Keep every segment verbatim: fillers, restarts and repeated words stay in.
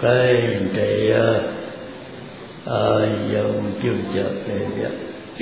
Cái để dùng tiêu trợ về việc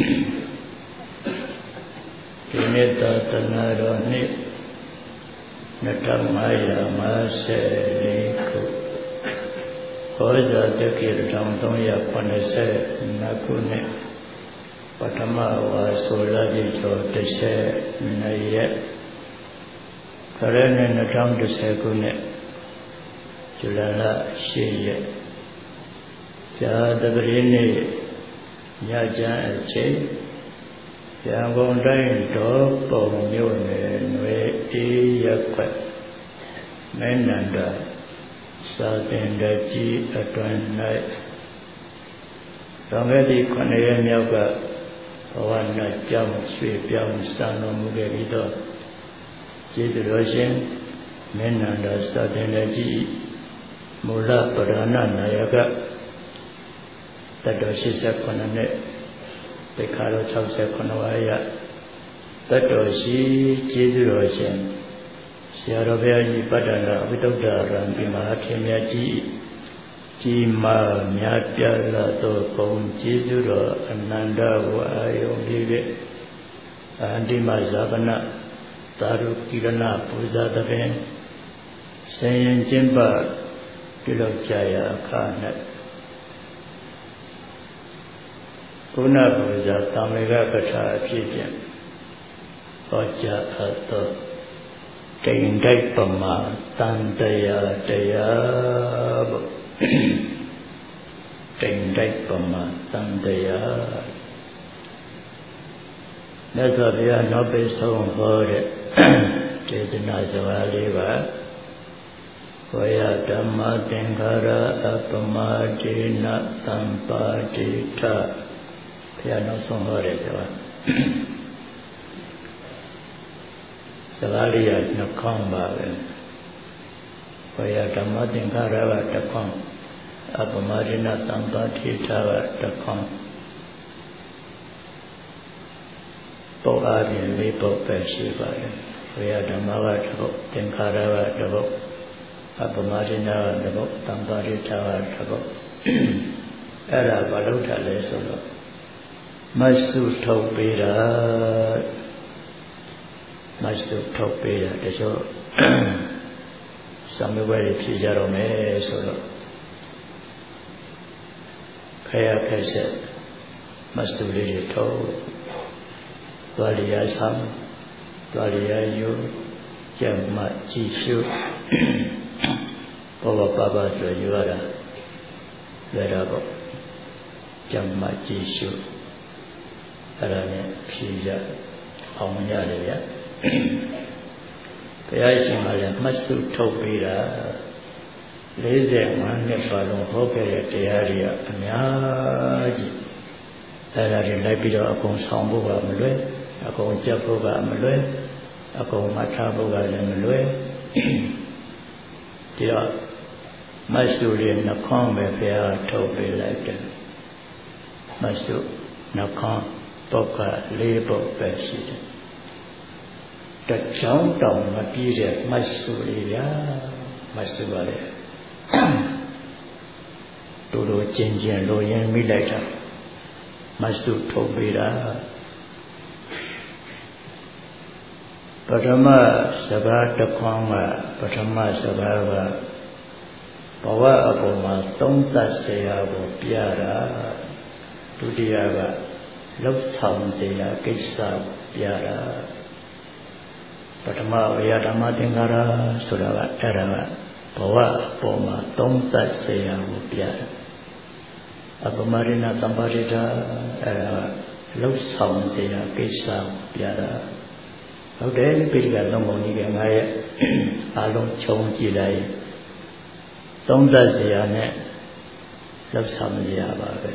Thì nên ta tân hạ đó nít Nó trong hai là má sẽ lý cụ Hối giờ tiêu kỳ trong tổng nhập quan hệ sẽ Nó cụ nít Và thầm hạ hòa số là đi cho tế sẽ Này yết Cái này nó trong tế sẽ cụ nít Chú là là xí yết Chá tập rì nì Nhá chán ở chế Giang công đánh đổ bồng nhiêu nề nuê ý yạc quạch Mấy nàn đà Sa tình đà chi ở toàn này Trong cái đi con này nhau cả Hoa nà chăm suy biểu sang nô mù kê đi đó Chỉ từ đó xin Mấy nàn đà sa tình đà chi Mù la bà rà nà nà yạc cả Tất đổ xí sắc con này Để khá đồ sáu sắc con này Tất đổ xí chế dù đồ xin Xí hà đồ bè gì bắt đàn ra Vì tốt đà ràng bì mà hát thêm ya chí Chí mà mẹ bia là tổ công chế dù đồ Anh nàn đà vô ai ông đi vệ Anh đi mà giá bà nạ Tà rù kì rà nạ bù giá đà bèn Sen yin chên bà Kì lộc chāya khá nạ Cú nā bù giá tam lê gā gā chā phía tiện Hó chá ā tō Tình đáy bà mā Tàn tây ā tây ā bù Tình đáy bà mā Tàn tây ā Nā sā bia nó bê sông hô rē Thế tình nā sā vā lī vā Vaya dhamma thengara apama jina tampa jita Phía nó xong hô rē sā vā Sā vā lī yā nó khong bā vē Vaya dhamma thengara vā ta khong Apama jina tampa jita vā ta khong Bộ á biển lý bộ bè sĩ vā vē Vaya dhamma vā ta bộ thengara vā ta bộ Appamadina vā ta bộ tampa jita vā ta bộ Ā rā vā lū thā lē sō lō Mā sū thok bē rā Mā sū thok bē rā Tē sō Sā mē wē rī phī jā rō mē sō lō Khaya khai sē Mā sū lī rī thok Twa lī yā sām Twa lī yā yū Chā mā jī shū Bō bā bā bā sō yū rā Lē rā bō Chā mā jī shū Ā rā nē phī jā Hōng yā rē yā Bē ái shī mā lē Mā sū thok bē rā Lē zē ngā nē pā lōng hō kē rē tē yā rī yā Ā myā jī Ā rā rī nai bī rō ā kōng sāng bō gā mā luē Ā kōng chā bō gā mā luē Ā kōng mā thā bō gā lē mā luē Tī rā Mā sū rī nā khōng bē bē ā thok bē lai tē Mā sū nā khōng bō kā lē bō bē shī tē Tā chāng tāng mā bī rē mā sū rī yā Mā sū bā rē Tū rō jīn jīn rō yīn mī lai tā Mā sū thok bē rā Paṭamā sabhā tā khōng mā Paṭamā sabhā vā Bhava apamā tōng tāt sē yā bō piyā rā Tūtiyā vā Lop sāṁ sē yā kīsā piyā rā Paṭamā vaya dhamma thengara Sura vā ārā vā Bhava apamā tōng tāt sē yā bō piyā rā Apamā rīna tampa rīta ārā vā Lop sāṁ sē yā kīsā piyā rāဟုတ်တယ်ပိဋကသုံးပုံကြီးကငါရဲ့အားလုံးခြုံကြည့်လိုက်သုံးသက်စရာနဲ့လောက်ဆောင်စရာပါပဲ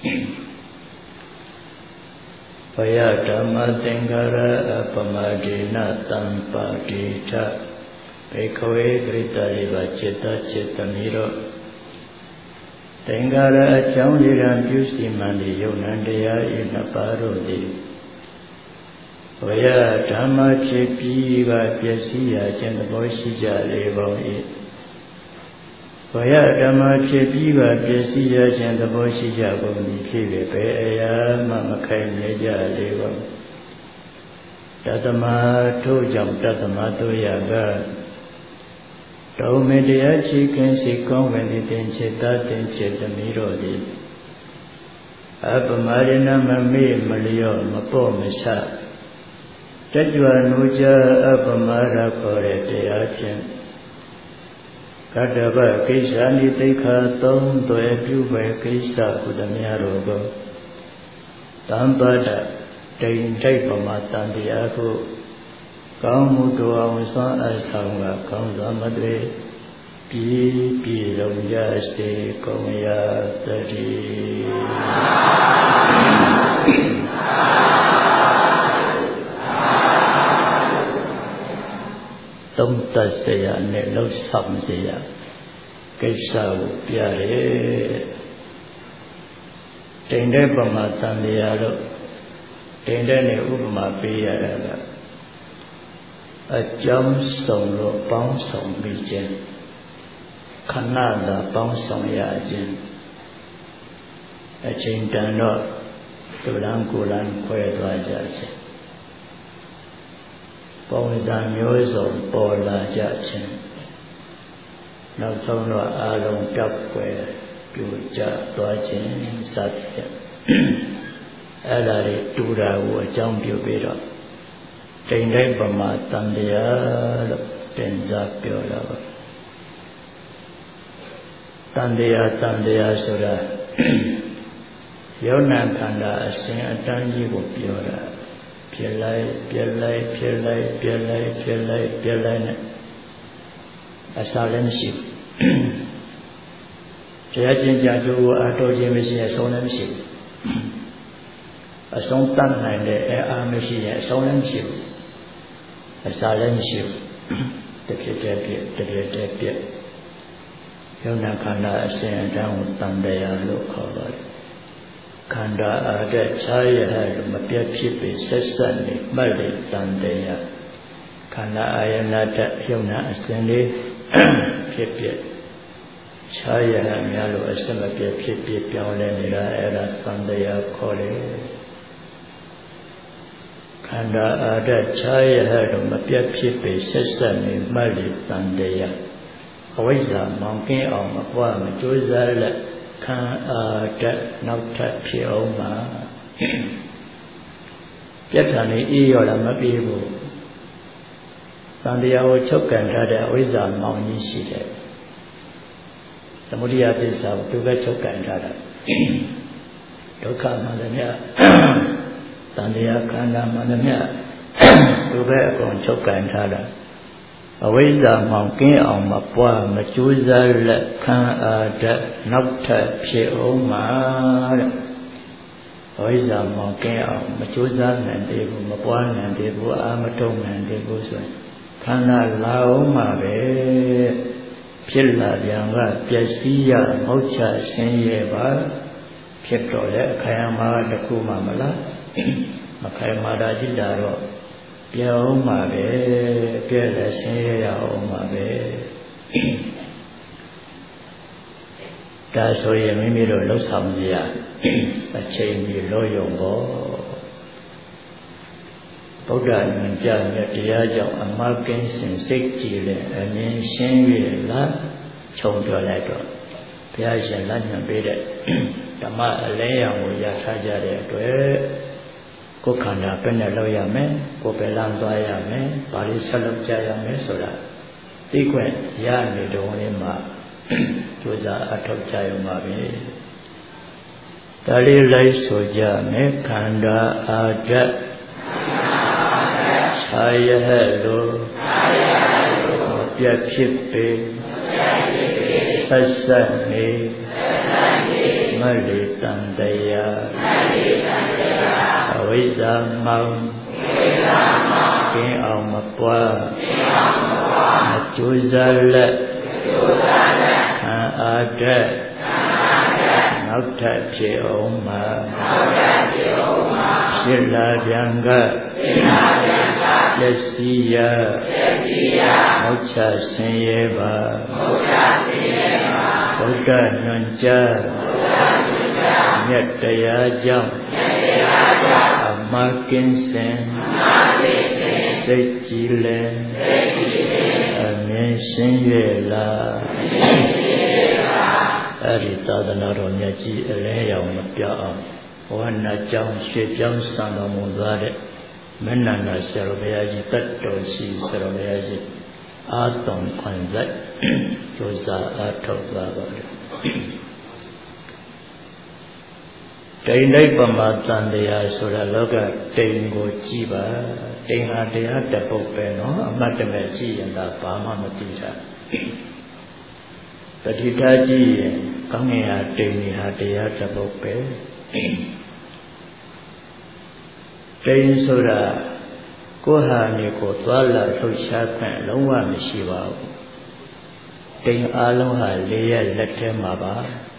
ဘယဓမ္မသင်္ကာရအပမဒေနတံပါတိထဘေခဝေပရိတ္တရိပါจิตတจิตတမီရောသင်္ကာရအကြောင်းလေးရန်ပြုစီမံဒီယုံနံတရားဤနှစ်ပါးတို့သည်ဝယဓမ္မဖြစ်ပြီးကပျက်စီးရာခြင်းသဘောရှိကြလေပေါင်း၏ဘယဓမ္မဖြစ်ပြီးပါပစ္စည်းရခြင်းသဘောရှိကြကုန်သည်ဖြစ်ပေပဲအရာမှမခိုင်မြဲကြလေပါတတမထို့ကြောင့်တတမတို့ရကတောမေတရားရှိခင်ရှိကောင်းဝင်တင်จิตတတင်จิตသမီးတို့သည်အပမရဏမမေ့မလျော့မပေါ့မဆတကြွနုကြအပမရခေါ်တဲ့တရားဖြင့်ကတ္တဗကိစ္စနိသိခာသုံးသွယ်ပြုပဲကိစ္စဟုသမျှတို့ကိုသံပါဒတိန်တိုက်ပမာတန်တရားကိုကောင်းမှုတော်အောင်စွမ်းအဆောင်ကကောင်းစွာမတွေ့ပြည်ပြည်လုံးရစေကုန်ရတည်းသုံးသပ်เสียနဲ့လှုပ်ဆောင်เสียကိစ္စကိုပြရတယ်တိန်တဲ့ပမာတန်တရားတို့တိန်တဲ့နဲ့ဥပမာပေးရတာကအကြောင်းစုံလို့ပေါင်းစုံပြီးခြင်းခဏသာပေါင်းစုံရခြင်းအချိန်တန်တော့သူလန်းကိုလန်းခွဲသွားကြခြင်းပုံစံမျိုးစုံပေါ်လာကြခြင်းနောက်ဆုံးတော့အာလုံးတောက်ွယ်ပြူကျသွားခြင်းစသဖြင့်အဲ့ဒါတွေတူတာကိုအကြောင်းပြုပြီးတော့တိန်တိုင်းပမာတန်တရားလို့တင်စားပြောတာပါတန်တရားတန်တရားဆိုတာယောနာခန္ဓာအစဉ်အတန်းကြီးကိုပြောတာဖြစ်လိုက်ပြက်လိုက်ဖြစ်လိုက်ပြက်လိုက်ဖြစ်လိုက်ပြက်လိုက်နဲ့အစားလည်းမရှိဘူးတရားကျင့်ကြံကြိုးကိုအတော်ခြင်းမရှိရင်အဆုံးလည်းမရှိဘူးအဆုံးတတ်နိုင်တဲ့အအားမရှိရင်အဆုံးလည်းမရှိဘူးအစားလည်းမရှိဘူးတဖြစ်တဲ့ပြက်တပြည့်တဲ့ပြက်ယောနာခန္ဓာအစဉ်အတန်းကိုတန်တရားလို့ခေါ်ပါတယ်ခန္ဓာအားတဲ့ခြားရဟလို့မပြတ်ဖြစ်ပြီးဆက်ဆက်နေမှတ်လေတန်တရားခန္ဓာအာယနာတဲ့ယုံနာအစဉ်လေးဖြစ်ဖြစ်ခြားရဟများလို့အဆက်မပြတ်ဖြစ်ဖြစ်ပြောင်းလဲနေတာအဲ့ဒါသံတရားခေါ်တယ်ခန္ဓာအားတဲ့ခြားရဟလို့မပြတ်ဖြစ်ပြီးဆက်ဆက်နေမှတ်လေတန်တရားအဝိဇ္ဇာမောင်ကင်းအောင်မပွားမကြိုးစားလက်ခံအားတဲ့နောက်ထပ်ဖြစ်အောင်မှာပြတ်ထန်နေအေးရော်တာမပြေဘူးသံတရားကိုချုပ်ကန်ထားတဲ့အဝိဇ္ဇာမောင်ကြီးရှိတယ်သမုဒိယသစ္စာကိုသူပဲချုပ်ကန်ထားတာဒုက္ခမှန်တယ်မြတ်သံတရားခန္ဓာမှန်တယ်မြတ်သူပဲအကုန်ချုပ်ကန်ထားတာအဝိဇ္ဇာမောင်ကင်းအောင်မပွားမကြိုးစားလက်ခံအားတဲ့နောက်ထပ်ဖြစ်အောင်မှာတဲ့အဝိဇ္ဇာမောင်ကင်းအောင်မကြိုးစားနိုင်သေးဘူးမပွားနိုင်သေးဘူးအာမထုံနိုင်သေးဘူးဆိုရင်ခန္ဓာလာအောင်မှာပဲဖြစ်လာပြန်ကပျက်စီးရမောက်ချဆင်းရဲပါဖြစ်တော့လေအခိုင်အမာတခုမှမလားမခိုင်မာတာကြည့်တာတော့ပြောင်းမှာပဲပြည့်လဲဆင်းရဲရအောင်မှာပဲဒါဆိုရင်မိမိတို့လှုပ်ဆောင်ကြရအချိန်ကြီးလို့ရုံပေါ့ဗုဒ္ဓဉာဏ်ကြမြတ်တရားကြောင့်အမှတ်ကင်းစင်စိတ်ကြည်လဲအမြင်ရှင်း၍လားခြုံပြောလိုက်တော့ဘုရားရှင်လက်ညှိုးပေးတဲ့ဓမ္မအလဲရောင်ကိုရထားကြတဲ့အတွက်ကိုယ်ခန္ဓာပဲနဲ့လောက်ရမယ်ကိုယ်ပဲလမ်းသွားရမယ်ဘာလို့ဆက်လုပ်ကြရမယ်ဆိုတာသိခွင့်ရနေတော့လေးမှာကြိုးစားအထောက်ကြရမှာပဲဒါလေးလိုက်ဆိုကြမယ်ခန္ဓာအာဓာတ်ခြားရဟလို့ပြတ်ဖြစ်ပေဆက်ဆက်နေမလိတန်တရားအဝိဇ္ဇာမောင်ကင်းအောင်မပွားမကြိုးစားလက်ခံအားတဲ့နောက်ထပ်ဖြစ်အောင်မှာဖြစ်လာပြန်ကလက်စီရမောချဆင်းရဲပါဒ္ဓညွန်ကြားမြတ်တရားကြောင့်အမကင်းစင်စိတ်ကြည်လင်အမြင်ရှင်း၍လာအဲ့ဒီသာသနာတော်မြတ်ကြီးအလဲရောင်မပြောင်းအောင်ဝါနာကြောင့်ရွှေပြောင်းဆံတော်မူသွားတဲ့မနန္ဒဆရာတော်ဘုရားကြီးတတ်တော်ရှိဆရာတော်ဘုရားကြီးအာတုံခွန်ဆိုင်ကျိုးစားအားထုတ်သွားပါလေတိန်လိုက်ပမာတန်တရားဆိုတာလောကတိန်ကိုကြည့်ပါတိန်ဟာတရားတပုတ်ပဲနော်အမှတ်တမဲ့ရှိရင်သာဘာမှမသိတာတတိထားကြည့်ရင်ကောင်းငင်ဟာတိန်ဟာတရားတပုတ်ပဲတိန်ဆိုတာကိုယ်ဟာနေကိုသွားလာလှုပ်ရှားခွင့်လုံးဝမရှိပါဘူးတိန်အားလုံးဟာလေးရဲ့လက်ထဲမှာပါ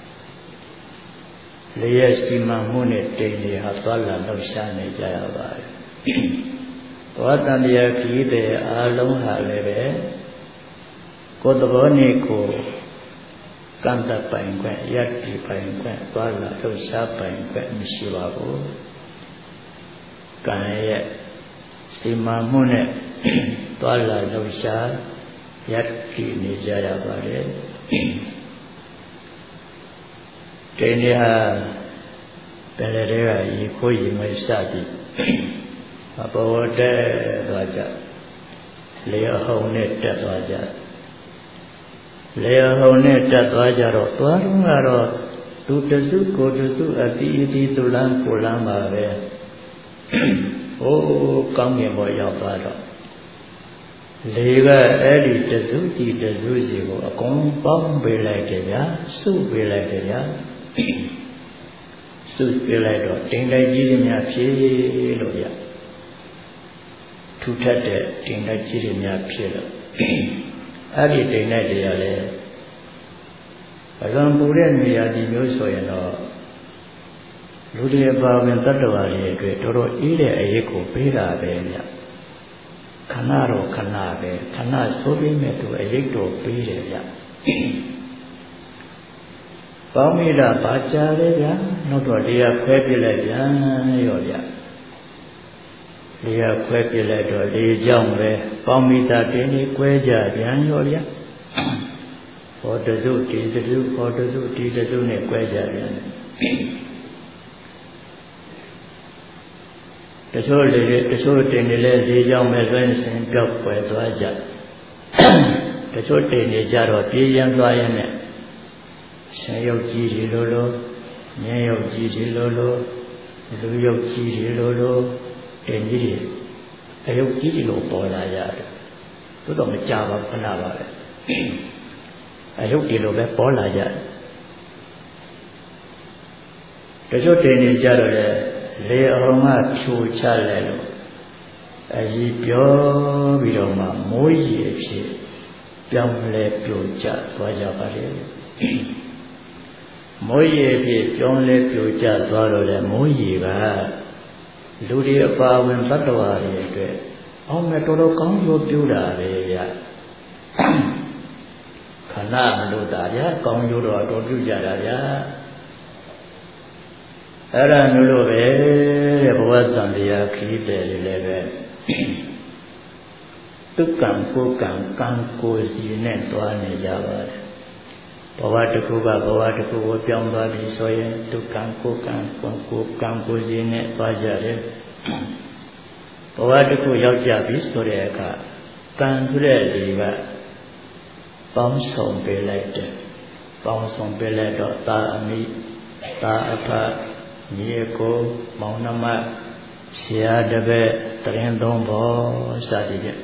လေးရဲ့စီမံမှုနဲ့တိန်တွေဟာသွားလာလှုပ်ရှားနေကြရပါတယ်ဘဝတန်တရားခရီးတဲ့အားလုံးဟာလည်းပဲကိုယ်သဘောနဲ့ကိုယ်ကံတပိုင်ခွင့်ယတ္တိပိုင်ခွင့်သွားလာလှုပ်ရှားပိုင်ခွင့်မရှိပါဘူးကံရဲ့စီမံမှုနဲ့သွားလာလှုပ်ရှားယတ္တိနေကြရပါတယ်တိန်တွေဟာပယ်လေတွေကရေခိုးရေမစသည်အဘောတဲ့သွားကြလေအဟုန်နဲ့တက်သွားကြလေအဟုန်နဲ့တက်သွားကြတော့သွားတော့ကတော့သူတစုကိုတစုအတိအတိသူလန်းကိုလန်းပါပဲဟိုးကောင်းကင်ဘောရောက်သွားတော့လေကအဲ့ဒီတစုဒီတစုစီကိုအကုန်ပေါင်းပေးလိုက်ကြဗျာစုပေးလိုက်ကြဗျာစုပေးလိုက်တော့တိမ်တိုက်ကြီးတွေများဖြည့်လို့ရထူထပ်တဲ့တိမ်တိုက်ကြီးတွေများဖြည့်လို့အဲ့ဒီတိမ်တိုက်တွေကလည်းအလွန်ပူတဲ့နေရာဒီမျိုးဆိုရင်တော့လူတွေပါဝင်တတ္တဝါတွေအတွက်တော်တော်အေးတဲ့အရေးကိုပေးတာပဲဗျခဏတော့ခဏပဲခဏဆိုးပြီးမဲ့သူအရေးတော်ပေးတယ်ဗျပေါင်းမိတာပါကြလေဗျာနောက်တော့တရားခွဲပြလိုက်ဗျာရောဗျာတရားခွဲပြလိုက်တော့ဒီကြောင့်ပဲပေါင်းမိတာတင်းကြီးကွဲကြပြန်ရောဗျာဟောတစုဒီတစုဟောတစုဒီတစုနဲ့ကွဲကြပြန်တချို့လေတချို့တင်နေလဲဒီကြောင့်ပဲဆိုရင်စင်ပြောက်ွယ်သွားကြတချို့တင်နေကြတော့ပြေးရန်သွားရင်နဲ့ဆင်းရုပ်ကြီးတွေလိုလိုမြင်းရုပ်ကြီးတွေလိုလိုလူရုပ်ကြီးတွေလိုလိုတင်ကြီးတွေအယုတ်ကြီးတွေလိုပေါ်လာရတယ်သို့တော့မကြပါဘူးခဏပါပဲအယုတ်တွေလိုပဲပေါ်လာကြတယ်တချို့တင်နေကြတော့လေလေအောင်ကဖြိုချလဲလို့အကြီးပြောပြီးတော့မှမိုးကြီးအဖြစ်ပြောင်းလဲပြိုကျသွားကြပါလေမိုးကြီးအဖြစ်ပြောင်းလဲပြိုကျသွားတော့လေမိုးကြီးကလူတွေအပါဝင်တတ္တဝါတွေအတွက်အောင်မဲ့တော်တော်ကောင်းကျိုးပြုတာပဲဗျခဏမလို့တာဗျကောင်းကျိုးတော့တော်ပြုကြတာဗျအဲ့ဒါမျိုးလို့ပဲတဲ့ဘဝတန်တရားခရီးတယ်လေလည်းပဲဒုက္ကံကိုကံကံကိုစီနဲ့တွားနေကြပါတယ်ဘဝတစ်ခုကဘဝတစ်ခုကိုပြောင်းသွားပြီဆိုရင်ဒုက္ကံကိုကံကိုကံကိုစီနဲ့တွားကြတယ်ဘဝတစ်ခုရောက်ကြပြီဆိုတဲ့အခါကံဆိုတဲ့လေကပေါင်းစုံပေးလိုက်တယ်ပေါင်းစုံပေးလိုက်တော့သာအမိသာအဖညီအကိုမောင်နှမဆရာတပည့်တရင်သုံးဘောစသည်ဖြင့်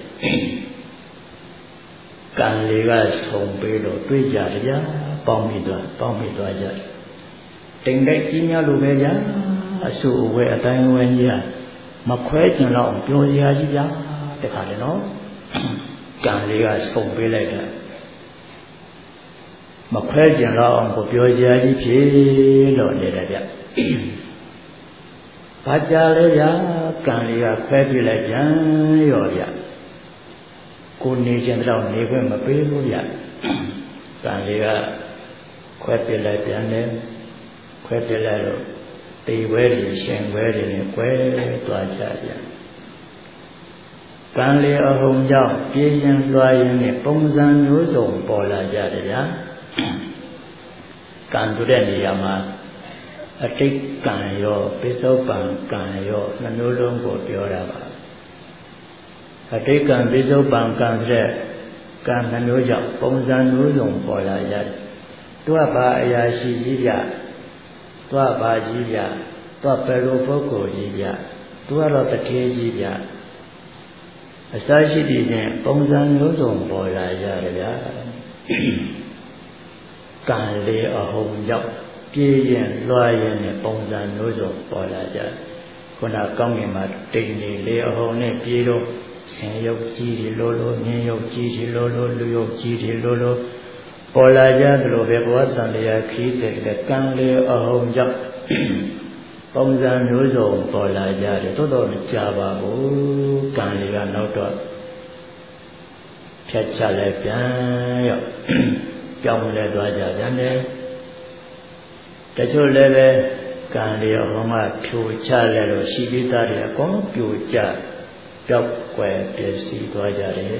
ကံလေးကဆုံပေးလို့တွေ့ကြကြပေါင်းပြီးတော့ပေါင်းပြီးသွားကြတိမ်တိုက်ကြီးများလိုပဲဗျာအဆူအဝဲအတိုင်းဝဲကြီးမခွဲကျင်တော့ပြောစရာကြီးဗျာတခါလေနော်ကံလေးကဆုံပေးလိုက်တာမခွဲကျင်တော့ကိုပြောစရာကြီးဖြစ်လို့နေတယ်ဗျဘာကြလဲဗျာကံလေးကခွဲပြလိုက်ပြန်ရောဗျကိုနေခြင်းတော့နေခွင့်မပေးဘူးဗျကံလေးကခွဲခွဲပြလိုက်ပြန်တယ်ခွဲပြလိုက်တော့တေဝဲတွေရှင်ဝဲတွေနဲ့ကွဲသွားကြပြန်ကံလေအဟုန်ကြောင့်ပြေးရင်လွှားရင်နဲ့ပုံစံမျိုးစုံပေါ်လာကြတယ်ဗျာကံတို့တဲ့နေရာမှာအတိတ်ကံရောပိဿုပံကံရောနှမျိုးလုံးကိုပြောတာပါအတိတ်ကံပိဿုပံကံတဲ့ကံနှမျိုးကြောင့်ပုံစံမျိုးစုံပေါ်လာကြတယ်သူကဘာအရာရှိကြီးပြသူကဘာကြီးပြသူကဘယ်လိုပုဂ္ဂိုလ်ကြီးပြသူကတော့တထေးကြီးပြအစရှိတည်ခြင်းပုံစံမျိုးစုံပေါ်လာကြတယ်ဗျာကံလေအဟုန်ကြောင့်ပြေးရင်လွှားရင်နဲ့ပုံစံမျိုးစုံပေါ်လာကြခုနကောင်းကင်မှာတိမ်နေလေအဟုန်နဲ့ပြေးတော့ဆင်ရုပ်ကြီးတွေလိုလိုမြင်းရုပ်ကြီးတွေလိုလိုလူရုပ်ကြီးတွေလိုလိုပေါ်လာကြသလိုပဲဘဝတန်တရားခီးတဲ့ကံလေအဟုန်ကြောင့်ပုံစံမျိုးစုံပေါ်လာကြတယ်တိုးတော့မကြပါဘူးကံလေးကနောက်တော့ဖြတ်ချလိုက်ပြန်ရောက်ကြောင်းလဲသွားကြပြန်တယ်တချို့လည်းပဲကံလေးဟောမှာဖြိုချလဲလို့ရှိပြီးသားတွေအကုန်ပြိုကျပြောက်ွယ်ပျက်စီးသွားကြတယ်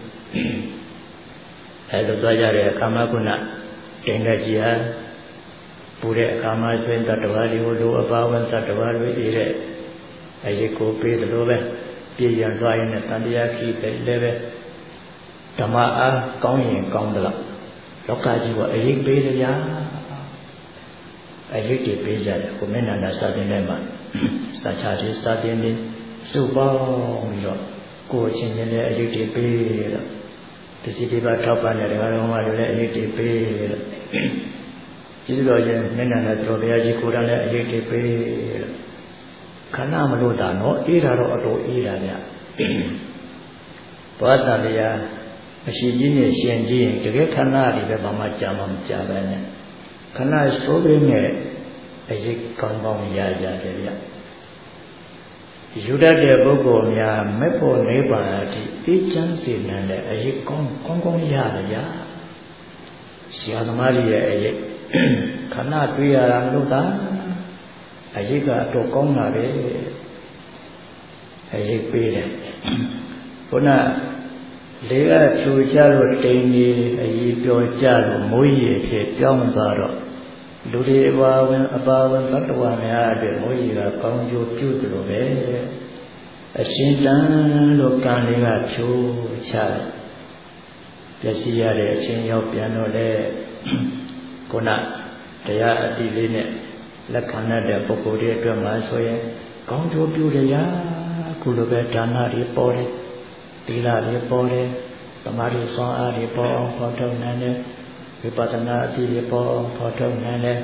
အဲလိုသွားကြတဲ့အခါမှာခုနတင်တဲ့ကြီးဟာပူတဲ့အခါမှာဆွေးတတ္တဝါတွေကိုလိုအပါဝင်တတ္တဝါတွေအေးတဲ့အရေးကိုပေးတယ်လို့ပဲပြည့်ရန်သွားရင်တန်တရားခီးပဲလည်းပဲဓမ္မအားကောင်းရင်ကောင်းတယ်လို့လောကကြီးကအရေးပေးတယ်ဗျာအရေးတွေပေးကြတယ်ကိုမင်းနန္ဒစာတင်ထဲမှာစာချတွေစာတင်တွေစုပေါင်းပြီးတော့ကိုယ်ချင်းချင်းလည်းအရေးတွေပေးတော့ပစ္စည်းတွေပါထောက်ပံ့တဲ့ဓမ္မတော်မှာလည်းအရေးတွေပေးတော့ကျေးဇူးတော်ရှင်မင်းနန္ဒတော်ဘုရားကြီးကိုယ်တိုင်လည်းအရေးတွေပေးတော့ခဏမလို့တာနော်အေးတာတော့အတော်အေးတာဗျဘောဓတရားအရှိကြီးနဲ့ရှင်ကြီးရင်တကယ်ခဏတွေပဲဘာမှကြာမှမကြာပဲနဲ့ခဏစိုးပေးနဲ့အရေးကောင်းကောင်းရကြတယ်ဗျယူတတ်တဲ့ပုဂ္ဂိုလ်များမဲ့ဖို့နိဗ္ဗာန်အထိအေးချမ်းစေနိုင်တဲ့အရေးကောင်းကောင်းကောင်းရတယ်ဗျဆရာသမားကြီးရဲ့အရေးခဏတွေ့ရတာလို့သာအရေးကတော့ကောင်းတာပဲအရေးပေးတယ်ခုနလေကဖြူချလို့တိမ်ကြီးအရေးပြောကြလို့မိုးရေဖြစ်ပြောင်းသွားတော့လူတွေအပါဝင်အပါဝင်တ attva များအတွက်မိုးရေကကောင်းကျိုးပြုတယ်လို့ပဲအရှင်တန်လို့ကံလေးကဖြူချပျက်စီးရတဲ့အချင်းရောက်ပြန်တော့လေခုနတရားအတိလေးနဲ့လက်ခံတဲ့ပုဂ္ဂိုလ်တွေအတွက်မှဆိုရင်ကောင်းကျိုးပြုတယ်ရာခုလိုပဲဒါနတွေပေါ်တယ်သီလတွေပေါ်တယ်သမာဓိစွမ်းအားတွေပေါ်အောင်ဖော်ထုတ်နိုင်တယ်ဝိပဿနာအတိတွေပေါ်အောင်ဖော်ထုတ်နိုင်တယ်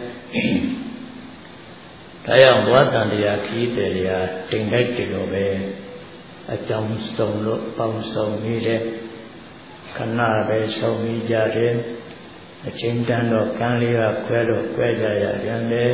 ဒါကြောင့်ဘဝတန်တရားခီးတယ်ရာတိမ်တိုက်တယ်လို့ပဲအကြောင်းစုံလို့ပေါင်းစုံနေတယ်ခဏပဲဆုံးပြီးကြတယ်အချိန်တန်တော့ကံလေးကခွဲလို့ခွဲကြရပြန်တယ်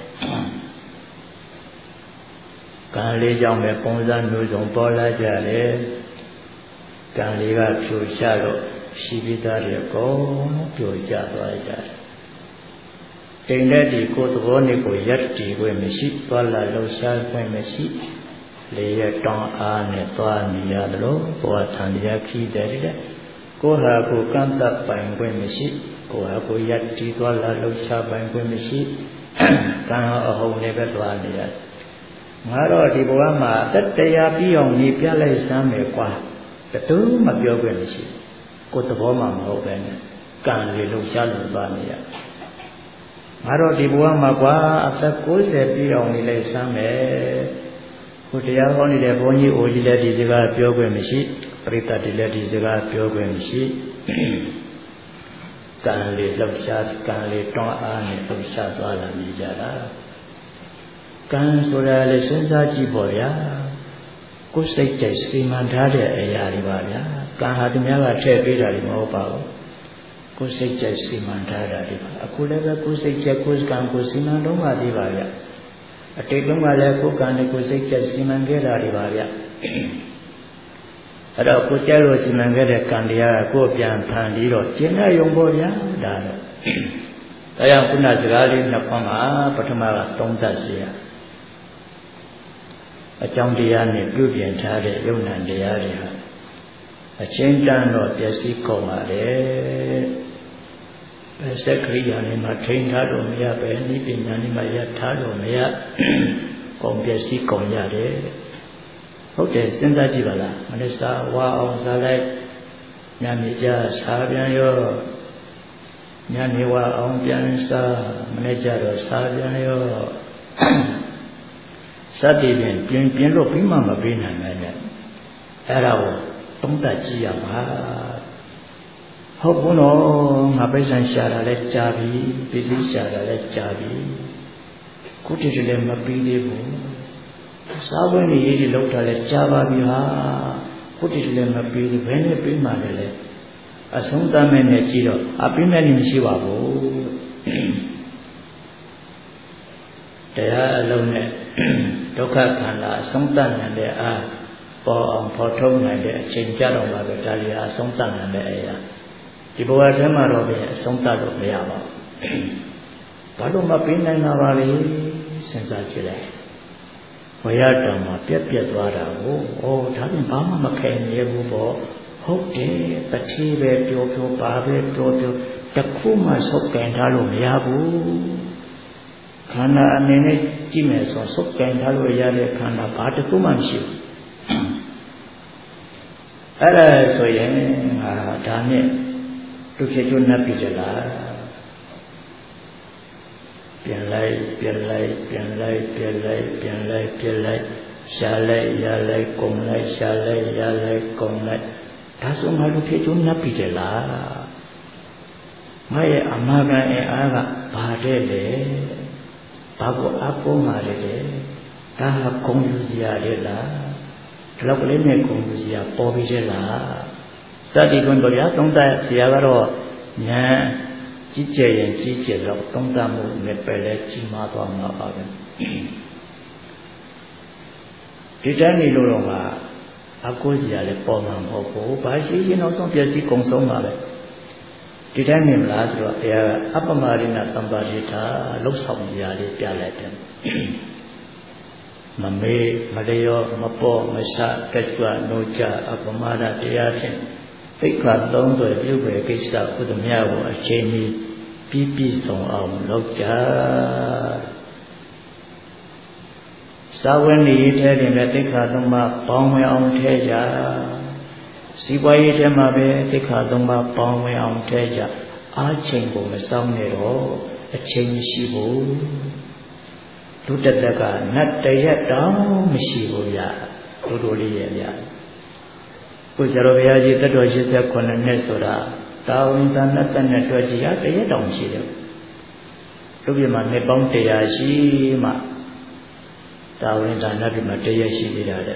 ကံလေးကြောင့်ပဲပုံစံမျိုးစုံပေါ်လာကြတယ်ကံလေးကဖြိုချတော့ရှိပြီးသားတွေအကုန်ပြိုကျသွားကြတယ်တိမ်တဲ့ဒီကိုယ်သဘောနဲ့ကိုရက်တည်ခွင့်မရှိသွားလာလှုပ်ရှားခွင့်မရှိလေရတောင်းအားနဲ့သွားနေရသလိုဘဝထံတရားခီးတယ်တဲ့ကိုယ်ဟာကိုယ်ကန့်သက်ပိုင်ခွင့်မရှိကိုယ်ဟာကိုယ်ရက်တည်သွားလာလှုပ်ရှားပိုင်ခွင့်မရှိကံအဟုန်နဲ့ပဲသွားနေရတယ်ငါတော့ဒီဘဝမှာတတရားပြီးအောင်နေပြလိုက်စမ်းမယ်ကွာတူးမပြောခွင့်မရှိကိုယ်သဘောမှမဟုတ်ပဲနဲ့ကံလေလှုပ်ရှားလို့သွားနေရငါတော့ဒီဘဝမှာကွာအသက်ကိုးဆယ်ပြီးအောင်နေလိုက်စမ်းမယ်ကိုတရားဟောနေတဲ့ဘုန်းကြီးအိုကြီးလည်းဒီစကားပြောခွင့်မရှိပရိသတ်တွေလည်းဒီစကားပြောခွင့်မရှိကံလေလှုပ်ရှားကံလေတွန်းအားနဲ့လှုပ်ရှားသွားလာနေကြတာကံဆိုတာလေစဉ်းစားကြည့်ပေါ့ဗျာကိုယ်စိတ်တဲ့စီမံထားတဲ့အရာတွေပါဗျာကံဟာသူများကထည့်ပေးတာတွေမဟုတ်ပါဘူးကိုယ်စိတ်တဲ့စီမံထားတာတွေပါအခုလည်းပဲကိုယ်စိတ်ချက်ကိုယ်ကံကိုစီမံလုံးပါသေးပါဗျာအတိတ်တုန်းကလည်းကိုယ်ကံနဲ့ကိုယ်စိတ်ချက်စီမံခဲ့တာတွေပါဗျာအဲ့တော့ကိုယ်ကြလို့စီမံခဲ့တဲ့ကံတရားကကိုယ်ပြန်ဖန်ပြီးတော့ကျင့်ရရုံပေါ့ဗျာဒါတော့ဒါကြောင့်ခုနစကားလေးနှစ်ခွန်းမှာပထမကသုံးသပ်စီရအကြောင်းတရားနဲ့ပြုပြင်ထားတဲ့ယုံနာတရားတွေဟာအချင်းတန်းတော့ပျက်စီးကုန်ပါလေပဲစက်ကရိယာနဲ့မှထိန်းထားလို့မရပဲဤပညာနဲ့မှရထားလို့မရကုန်ပျက်စီးကုန်ရတယ်ဟုတ်တယ်စဉ်းစားကြည့်ပါလားမနစ်စာဝါအောင်စားလိုက်ညနေကျစားပြန်ရောညနေဝါအောင်ပြန်စားမနေ့ကျတော့စားပြန်ရောစသည်ဖြင့်ပြင်းပြင်းလို့ပြီးမှမပေးနိုင်မယ်နဲ့အဲ့ဒါကိုသုံးသပ်ကြည့်ရပါဟုတ်ဘူးနော်ငါပိဿံရှာတာလဲကြာပြီပစ္စည်းရှာတာလဲကြာပြီခုတည်းတည်းလည်းမပြီးသေးဘူးစားဝင်းကြီးကြီးလောက်တာလဲကြာပါပြီဟာခုတည်းတည်းလည်းမပြီးဘူးဘယ်နဲ့ပြီးမှလဲလဲအဆုံးသတ်မဲ့နဲ့ကြည့်တော့အပြီးမဲ့နေမရှိပါဘူးတရားအလုံးနဲ့ဒုက္ခခန္ဓာအဆုံးသတ်နိုင်တဲ့အားပေါ်အောင်ဖော်ထုတ်နိုင်တဲ့အချိန်ကြတော့ပါပဲဒါလေးအဆုံးသတ်နိုင်တဲ့အရာဒီဘဝထဲမှာတော့ပဲအဆုံးသတ်လို့မရပါဘူးဘာလို့မပြီးနိုင်တာပါလဲစဉ်းစားကြည့်လိုက်ဝရတော်မှာပြက်ပြက်သွားတာကိုဩဒါပြင်ဘာမှမခဲနေဘူးပေါ့ဟုတ်တယ်တတိပဲပြောပြောပါပဲပြောပြောတခုမှဆုတ်ကင်ထားလို့မရဘူးခန္ဓာအနေနဲ့ကြည့်မယ်ဆိုဆုတ်ကင်ထားလို့ရတဲ့ခန္ဓာဘာတခုမှမရှိဘူးအဲ့ဒါဆိုရင်ဟာဒါနဲ့သူဖြစ်ကျွတ်နှပ်ပြီကြလားပြန်လိုက်ပြန်လိုက်ပြန်လိုက်ပြန်လိုက်ပြန်လိုက်ပြန်လိုက်ရှာလိုက်ရလိုက်ကုန်လိုက်ရှာလိုက်ရလိုက်ကုန်လိုက်ဒါဆိုငါတို့ဖြစ်ကျွတ်နှပ်ပြီကြလားငါရဲ့အမှားကန်အအားကဘာတဲ့လဲဘာကိုအပေါ်မှာလဲဒါဟာကုန်ယူစရာလေလားဒီလောက်ကလေးနဲ့ကုန်ယူစရာပေါ်ပြီးတဲ့လားစသည်တွင်တော့ရသုံးသပ်စရာကတော့ညာကြီးကျယ်ရင်ကြီးကျယ်တော့သုံးသပ်မှုနဲ့ပဲလဲကြီးမားသွားမှာပါပဲဒီတိုင်းနေလို့တော့ကအကိုးစရာလည်းပေါ်မှာမဟုတ်ဘူးဘာရှိရင်တော့ဆုံးပျက်စီးကုန်ဆုံးပါပဲဒီတိုင်းနေမလားဆိုတော့တရားကအပ္ပမရိဏသံပါတိထာလှုပ်ဆောင်ကြလေးပြလိုက်တယ်မမေးမလျောမပေါ်မဆတက်ကြွနိုးကြအပမဒတရားဖြင့်သိက္ခာသုံးသွယ်ပြုပဲကိစ္စကုသမြကိုအချိန်ကြီးပြီးပြည့်စုံအောင်လုပ်ကြသာဝဏီထဲတွင်လည်းသိက္ခာသုံးပါးပေါင်းဝင်အောင်ထဲကြစီပွားရေးထဲမှာပဲသိက္ခာသုံးပါးပေါင်းဝင်အောင်ထဲကြအားချိန်ကိုမစောင့်နဲ့တော့အချိန်မရှိဘူးလူတတကနတ်တရက်တောင်မရှိဘူးဗျတို့တို့လေးရဲ့ဗျကိုဆရာတော်ဘုရားကြီးတတော်ရှစ်ဆယ်ခုနှစ်ဆိုတာတာဝန်သာနတ်တနဲ့တွေ့ကြရတရက်တောင်ရှိတယ်လူပြမှာနှစ်ပေါင်းတရာရှိမှတာဝန်သာနတ်ပြမှာတရက်ရှိသေးတာတဲ့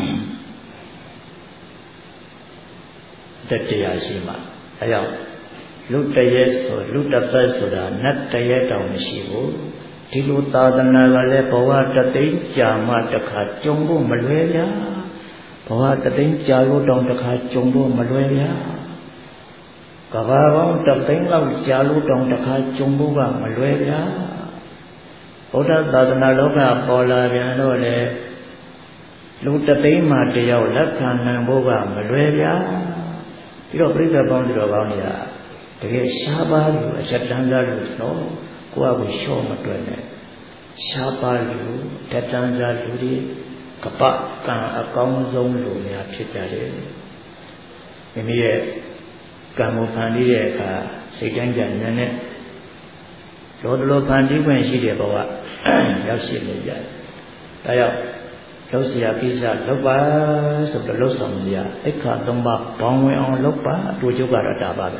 တတရားရှိမှအဲကြောင့်လူတရက်ဆိုလူတပတ်ဆိုတာနတ်တရက်တောင်မရှိဘူးဒီလိုသာသနာကလည်းဘဝတသိန်းကြာမှတစ်ခါကြုံဖို့မလွယ်ဗျာဘဝတသိန်းကြာလို့တောင်တစ်ခါကြုံဖို့မလွယ်ဗျာကဘာပေါင်းတသိန်းလောက်ကြာလို့တောင်တစ်ခါကြုံဖို့ကမလွယ်ဗျာဘုရားသာသနာလောကပေါ်လာပြန်တော့လေလူတသိန်းမှတယောက်လက်ခံနိုင်ဖို့ကမလွယ်ဗျာပြီးတော့ပြိဿပေါင်းတော်ကောင်းကြီးကတကယ်ရှားပါလို့အချက်တန်းစားလို့နော်ကိုယ့်အကိုလျှော့မတွက်နဲ့ရှားပါလို့တတန်းစားလူတွေကပကံအကောင်းဆုံးလူများဖြစ်ကြတယ်မိမိရဲ့ကံကိုဖန်တီးတဲ့အခါစိတ်တိုင်းကြဉာဏ်နဲ့လောတလောဖန်တီးခွင့်ရှိတဲ့ဘဝရောက်ရှိနေကြတယ်ဒါကြောင့်လုပ်เสียကိစ္စလုပ်ပါဆိုတော့လုပ်ဆောင်เสียအခါသုံးပါးဘောင်းဝင်အောင်လုပ်ပါအတူချုပ်ကတော့ဒါပါပဲ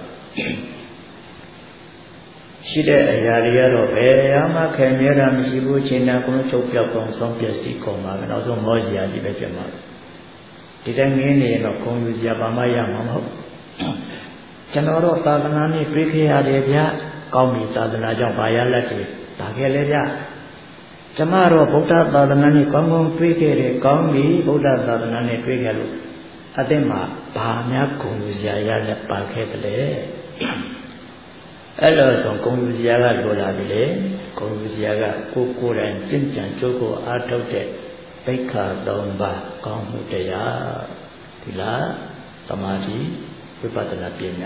ရှိတဲ့အရာတွေကတော့ဘယ်အမှခင်မြဲတာမရှိဘူးချိန်တာကုန်ချုပ်ပြောက်ကုန်ဆုံးပျက်စီးကုန်ပါပဲနောက်ဆုံးမောစရာကြီးပဲဖြစ်မှာဒီတိုင်းငင်းနေရင်တော့ခုံယူစရာဘာမှရမှာမဟုတ်ကျွန်တော်တို့သာသနာနဲ့ပြေးခဲ့ရတယ်ဗျာကောင်းပြီသာသနာကြောင့်ဘာရလက်တွေဒါခဲ့လေဗျာကျမတို့ဗုဒ္ဓသာသနာနဲ့ကောင်းကောင်းတွေ့ခဲ့တယ်ကောင်းပြီဗုဒ္ဓသာသနာနဲ့တွေ့ခဲ့လို့အသိမှာဘာများဂုဏ်ယူစရာရလက်ပါခဲ့တယ်အဲ့လိုဆိုဂုံယူစရာကလိုလာပြီလေဂုံယူစရာကကိုကိုယ်တိုင်ကျင့်ကြံကြိုးကိုအားထုတ်တဲ့သိက္ခာသုံးပါးကောင်းမှုတရားဒီလားသမာဓိဝိပဿနာပညာ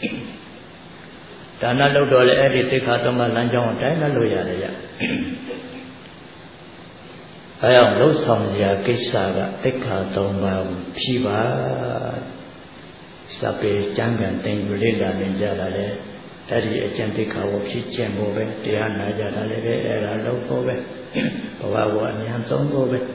ဒါနလုပ်တော့လေအဲ့ဒီသိက္ခာသုံးပါးလမ်းကြောင်းအတိုင်းလုပ်ရတယ်ရအဲအောင်လှုပ်ဆောင်စရာကိစ္စကသိက္ခာသုံးပါးဖြီးပါစပေကျမ်းဂန်တင်ယူလေ့လာနေကြတာလေအဲ့ဒီအကျင့်သိက္ခာကိုဖြည့်ကျင့်ဖို့ပဲတရားနာကြတာလည်းပဲအဲ့ဒါလုပ်ဖို့ပဲဘဝကိုအမြန်ဆုံးဖို့ပဲ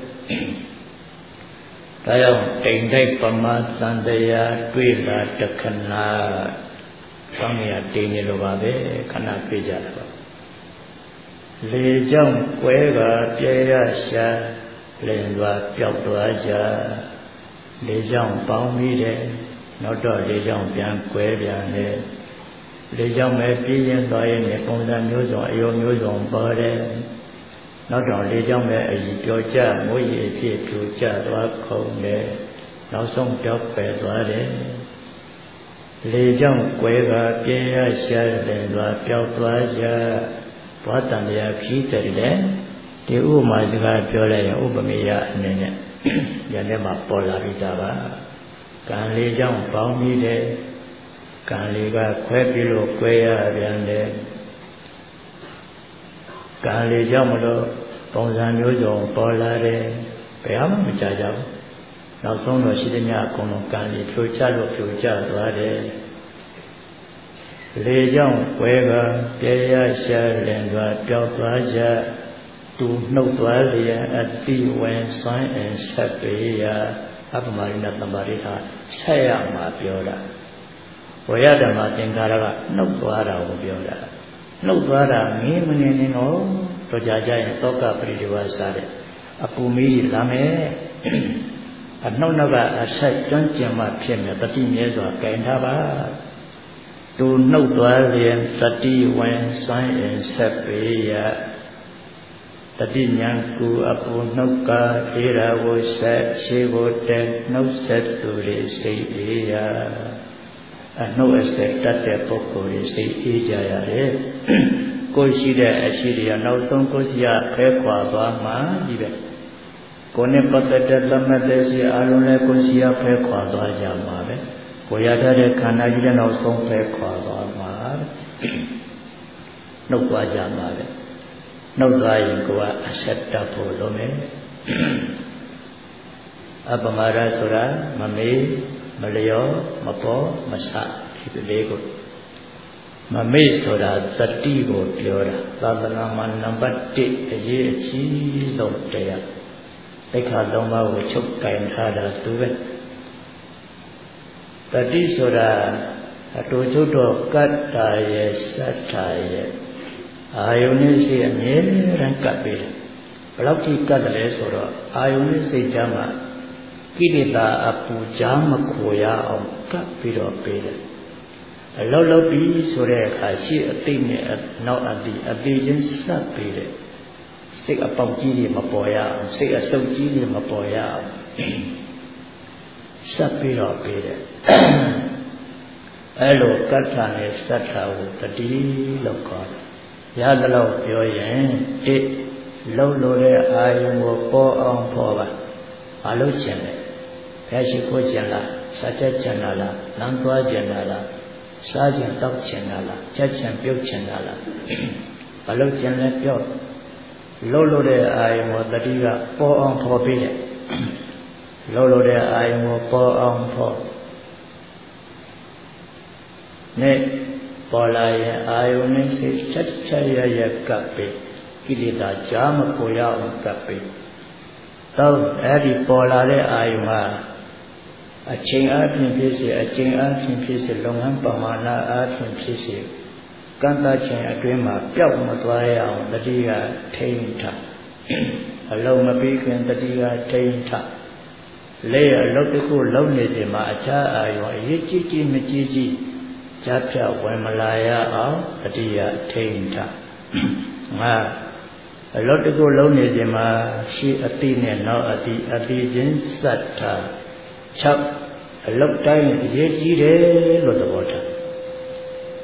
ဒါကြောင့်တိမ်တိုက်ပမာသံတရားတွေ့လာတခဏကောင်းရတိမ်နေလိုပါပဲခဏတွေ့ကြတာပါလေကြောင့်ကွဲကပြဲရရှာလင်သွားပျောက်သွားကြလေကြောင့်ပေါင်းပြီးတယ်နောက်တော့လေကြောင့်ပြန်ကွဲပြန်တယ်လေကြောင့်ပဲပြင်းရင်သွားရင်ပုံစံမျိုးစုံအယုံမျိုးစုံပေါ်တယ်နောက်တော့လေကြောင့်ပဲအည်ပြောကြမိုးရေဖြစ်ပြိုကျသွားခုံတယ်နောက်ဆုံးပြောက်ပဲသွားတယ်လေကြောင့်ကွဲကပြင်းရရှာတယ်သွားပျောက်သွားကြဘောတန်တရားခီးတယ်လေဒီဥပမာစကားပြောလိုက်ရင်ဥပမေယအနေနဲ့ညနေမှာပေါ်လာပြီးသားပါကံလေးကြောင့်ပေါင်းပြီးတယ်ကံလေးကခွဲပြီးလို့ကွဲရပြန်တယ်ကံလေးကြောင့်မလို့ပုံစံမျိုးစုံပေါ်လာတယ်ဘယ်မှမကြကြဘူးနောက်ဆုံးတော့ရှိတဲ့ညအကုန်လုံးကံလေးဖြိုချလို့ဖြိုချသွားတယ်လေကြောင့်ကွဲကပြဲရရှာလင်သွားပျောက်သွားကြသူနှုတ်သွားလျက်အတိဝင်စွမ်းအင်ဆက်ပေရာအပမရိဏသမ္ပါရိဟာဆက်ရမှာပြောတာဝေယဓမ္မသင်္ကာရကနှုတ်သွားတာကိုပြောတာနှုတ်သွားတာငင်းမနေနေတော့တော့ကြကြရင်တောကပရိဒီဝါစားတဲ့အပူမီးလာမယ်အနှုတ်နှုတ်ကအဆက်ကျွမ်းကျင်မှဖြစ်မယ်တတိမြဲစွာကြင်ထားပါသူနှုတ်သွားရင်တတိဝင်စွမ်းအင်ဆက်ပေရတတိညာကူအပူနှုတ်ကထေရဝုဆက်ရှိဖို့တဲ့နှုတ်ဆက်သူတွေစိတ်အေးရအနှုတ်အဆက်တတ်တဲ့ပုဂ္ဂိုလ်တွေစိတ်အေးကြရတယ်ကိုရှိတဲ့အရှိတွေကနောက်ဆုံးကိုရှိရဖဲခွာသွားမှကြီးပဲကိုနဲ့ပတ်သက်တဲ့လက်မှတ်တဲ့ရှိအားလုံးလည်းကိုရှိရဖဲခွာသွားကြမှာပဲကိုရထားတဲ့ခန္ဓာကြီးလည်းနောက်ဆုံးဖဲခွာသွားမှာနှုတ်သွားကြမှာပဲနှုတ်သွားရင်ကိုကအဆက်တတ်ဖို့လိုမယ်အပမာရဆိုတာမမေးမလျောမပေါ်မဆဒီလေးကိုမမေ့ဆိုတာသတိကိုပြောတာသာသနာမှာနံပါတ်တစ်အရေးအကြီးဆုံးတရားသိက္ခာသုံးပါးကိုချုပ်ကင်ထားတာသူပဲတတိဆိုတာအတူချုပ်တော့ကတ္တာရဲ့စတ္ထာရဲ့အာယုန်နဲ့စိတ်အမြဲတမ်းကပ်ပြီးတယ်ဘယ်လောက်ထိကပ်တယ်လဲဆိုတော့အာယုန်နဲ့စိတ်ကြားမှာကိလေသာအပူကြားမခိုရအောင်ကပ်ပြီးတော့ပေးတယ်အလောက်လောက်ပြီးဆိုတဲ့အခါရှိအသိနဲ့နောက်အသိအသိချင်းစပ်ပေးတယ်စိတ်အပေါက်ကြီးတွေမပေါ်ရအောင်စိတ်အဆုပ်ကြီးတွေမပေါ်ရအောင်စပ်ပြီးတော့ပေးတယ်အဲလိုကတ္ထာနဲ့စတ္ထာကိုတတိလို့ခေါ်တယ်ရသလောက်ပြောရင်အေးလုံးလို့တဲ့အာယုံကိုပေါ်အောင်ပေါ်ပါမလုပ်ချင်တယ်ဘယ်ရှိခိုးချင်လားစားချက်ချင်လားလမ်းသွားချင်လားစားချင်တောက်ချင်လားချက်ချင်ပြုတ်ချင်လားမလုပ်ချင်လဲပြောလုံးလို့တဲ့အာယုံကိုတတိကပေါ်အောင်ပေါ်ပြီးတယ်လုံးလို့တဲ့အာယုံကိုပေါ်အောင်ပေါ်နဲ့ပေါ်လာရင်အာယုန်နဲ့စိတ်ချက်ချက်ရရကပ်ပြီးကိလေသာကြားမပေါ်ရအောင်ကပ်ပြီးတော့အဲ့ဒီပေါ်လာတဲ့အာယုန်ဟာအချိန်အားဖြင့်ဖြစ်စေအချိန်အားဖြင့်ဖြစ်စေလုပ်ငန်းပမာဏအားဖြင့်ဖြစ်စေကံတခြင်းအတွင်းမှာပျောက်မသွားရအောင်တတိကထိမ့်ထအလုံးမပြီးခင်တတိကထိမ့်ထလေအလုပ်တစ်ခုလုပ်နေစဉ်မှာအခြားအာယုန်အရေးကြီးကြီးမကြီးကြီးကြပြဝင်မလာရအောင်တတိယထိန်ထငါအလုပ်တကူလုံးနေစဉ်မှာရှိအတိနဲ့နောက်အတိအတိချင်းစัทธာ၆ အလုတ်တိုင်းအရေးကြီးတယ်လို့သဘောထား ၆ အလုတ်တိုင်းအရေးကြီးတယ်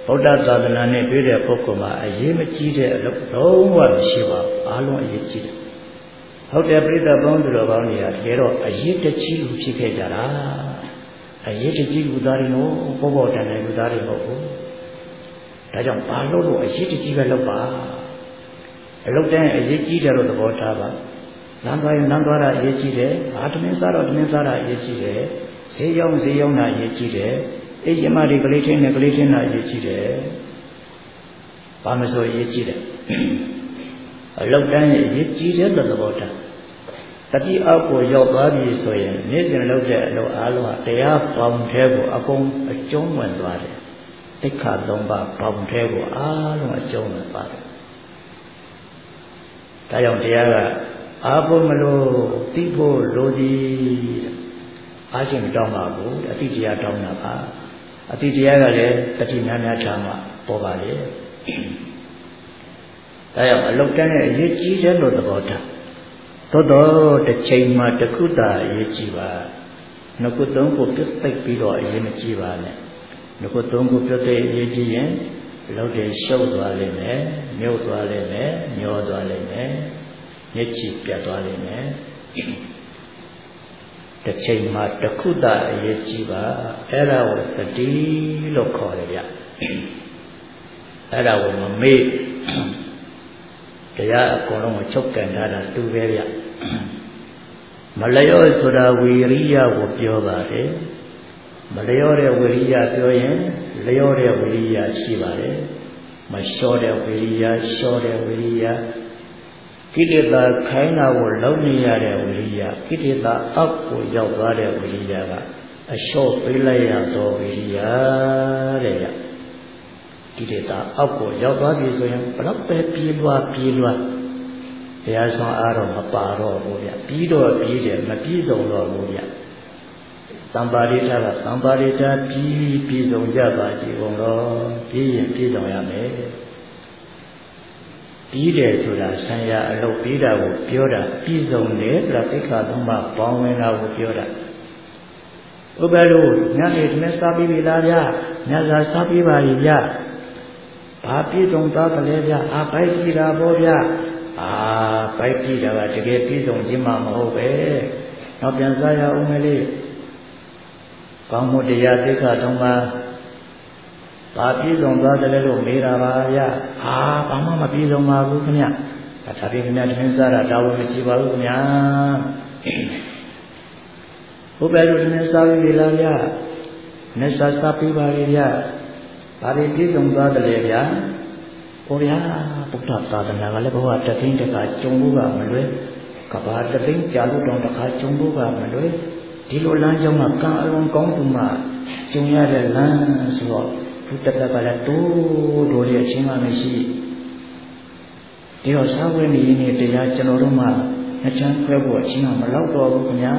ဗုဒ္ဓသာသနာနဲ့တွေ့တဲ့ပုဂ္ဂိုလ်မှာအရေးမကြီးတဲ့အလုပ်လုံးဝမရှိပါဘူးအားလုံးအရေးကြီးတယ်ဟုတ်တယ်ပြိဿပေါင်းသူတော်ကောင်းတွေကတကယ်တော့အရေးတကြီးလူဖြစ်ခဲ့ကြတာအရေးတကြီးလူသားတွေနော်ပေါ်ပေါ်တန်တဲ့လူသားတွေမဟုတ်ဘူးဒါကြောင့်ဘာလို့လို့အရေးတကြီးပဲလုပ်ပါအလုပ်တိုင်းအရေးကြီးတယ်လို့သဘောထားပါလမ်းသွားရင်လမ်းသွားတာအရေးကြီးတယ်ဘာတမင်းစားတော့တမင်းစားတာအရေးကြီးတယ်ဈေးရောက်ဈေးရောက်တာအရေးကြီးတယ်အိမ်ရမတွေကလေးထင်းနဲ့ကလေးထင်းတာအရေးကြီးတယ်ဘာမဆိုအရေးကြီးတယ်အလုပ်တိုင်းအရေးကြီးတယ်လို့သဘောထားတတိအောက်ကိုရောက်သွားပြီဆိုရင်နေ့စဉ်လုပ်တဲ့အလုပ်အားလုံးဟာတရားပေါင်းထဲကိုအကုန်အကျုံးဝင်သွားတယ်တိခါသုံးပါးပေါင်းထဲကိုအားလုံးအကျုံးဝင်ပါတယ်ဒါကြောင့်တရားကအားဖို့မလို့သိဖို့လိုသည်အားရှိမတောင်းပါဘူးအတိတရားတောင်းတာပါအတိတရားကလည်းတတိများများချာမှပေါ်ပါလေဒါကြောင့်အလုတ်တန်းရဲ့အရေးကြီးတယ်လို့သဘောထားသို့တော့တစ်ချိန်မှာတစ်ခုသာအရေးကြီးပါနှစ်ခုသုံးခုပြတ်သိပ်ပြီးတော့အရေးမကြီးပါနဲ့နှစ်ခုသုံးခုပြတ်သိပ်အရေးကြီးရင်အလုတ်တွေရှုပ်သွားလိမ့်မယ်မြုပ်သွားလိမ့်မယ်ညောသွားလိမ့်မယ်မျက်ခြေပြတ်သွားလိမ့်မယ်တစ်ချိန်မှာတစ်ခုသာအရေးကြီးပါအဲ့ဒါကိုသတိလို့ခေါ်တယ်ဗျအဲ့ဒါကိုမမေ့တရားအကုန်လုံးကိုချုပ်ကန်ထားတာတူပဲဗျမလျော့ဆိုတာဝီရိယကိုပြောပါတယ်မလျော့တဲ့ဝီရိယပြောရင်လျော့တဲ့ဝီရိယရှိပါတယ်မလျှော့တဲ့ဝီရိယလျှော့တဲ့ဝီရိယကိလေသာခိုင်းတာကိုလုံးနေရတဲ့ဝိရိယကိလေသာအောက်ကိုရောက်သွားတဲ့ဝိရိယကအလျှော့ပေးလိုက်ရသောဝိရိယတဲ့ရကိလေသာအောက်ကိုရောက်သွားပြီဆိုရင်ဘလောက်ပဲပြေးလွှားပြေးလွှားတရားဆောင်အားတော့မပါတော့ဘူးဗျပြီးတော့ပြီးတယ်မပြီးဆုံးတော့ဘူးဗျသံပါရိဋ္ဌကသံပါရိဋ္ဌပြီးပြီးဆုံးကြပါစီကုန်တော့ပြီးရင်ပြီးဆုံးရမယ်ပြီးတယ်ဆိုတာဆံရအလုပ်ပြီးတာကိုပြောတာပြီးဆုံးတယ်ဆိုတာသိက္ခာသုံးပါးပေါင်းဝင်တာကိုပြောတာဥပ္ပလို့ညနေသမင်းစားပြီးပြီလားဗျညစာစားပြီးပါပြီဗျဘာပြီးဆုံးသားကလေးဗျအာပိုက်ပြီးတာပေါ့ဗျအာပိုက်ပြီးတာကတကယ်ပြီးဆုံးခြင်းမှမဟုတ်ပဲနောက်ပြန်စားရအောင်မလေးကောင်းမှုတရားသိက္ခာသုံးပါးဘာပြည့်စုံသွားတယ်လို့မေးတာပါဗျာဟာဘာမှမပြည့်စုံပါဘူးခင်ဗျာဒါဖြင့်ခင်ဗျာတမင်းစားတာတာဝန်မရှိပါဘူးခင်ဗျာဘုရားတို့တမင်းစားပြီလားဗျာမျက်စာစားပြီးပါလေဗျာဘာတွေပြည့်စုံသွားတယ်ဗျာဟောဗျာဗုဒ္ဓသာသနာကလည်းဘဝတသိန်းတခါကျုံလို့ကမလွယ်ကဘာတသိန်းကြာလို့တော့တခါကျုံလို့ကမလွယ်ဒီလိုလမ်းကြောင်းကကံအလုံးကောင်းသူမှကျုံရတဲ့လမ်းဆိုတော့ဘုဒ္ဓတကလည်းတိုးတိုးရဲ့အချင်းမှမရှိဒီတော့သာဝေနေနေတရားကျွန်တော်တို့မှအချမ်းခွဲဖို့အချင်းမှမလောက်တော့ဘူးခင်ဗျာ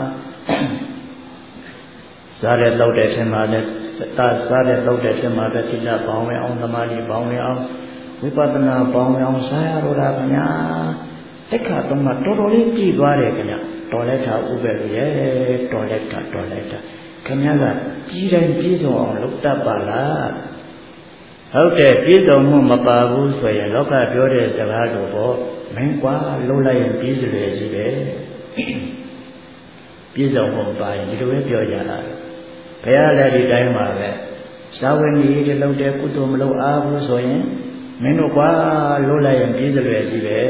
စားတဲ့တောက်တဲ့ထင်မှလည်းသာစားတဲ့တောက်တဲ့ထင်မှလည်းသီလပေါင်းဝင်အောင်သမာဓိပေါင်းဝင်အောင်ဝိပဿနာပေါင်းဝင်အောင်စားရတော့တာခင်ဗျာတိက္ခာသုံးပါတော်တော်လေးကြည်သွားတယ်ခင်ဗျာတော်လက်ထာဥပ္ပေရဲ့တော်လက်ထာတော်လက်ထာခင်ဗျားကကြီးတိုင်းပြည့်စုံအောင်လုပ်တတ်ပါလားဟုတ်တယ်ပြည့်စုံမှုမပါဘူးဆိုရင်လောကပြောတဲ့စကားလိုပေါ့မင်းကွာလုံးလိုက်ရင်ပြည့်စုံရရှိပဲပြည့်စုံမှုပါရင်ဒီလိုပဲပြောကြတာဘုရားလည်းဒီတိုင်းပါပဲသာဝဏီတွေလုပ်တဲ့ကုသိုလ်မလုပ်အားဘူးဆိုရင်မင်းတို့ကွာလုံးလိုက်ရင်ပြည့်စုံရရှိပဲ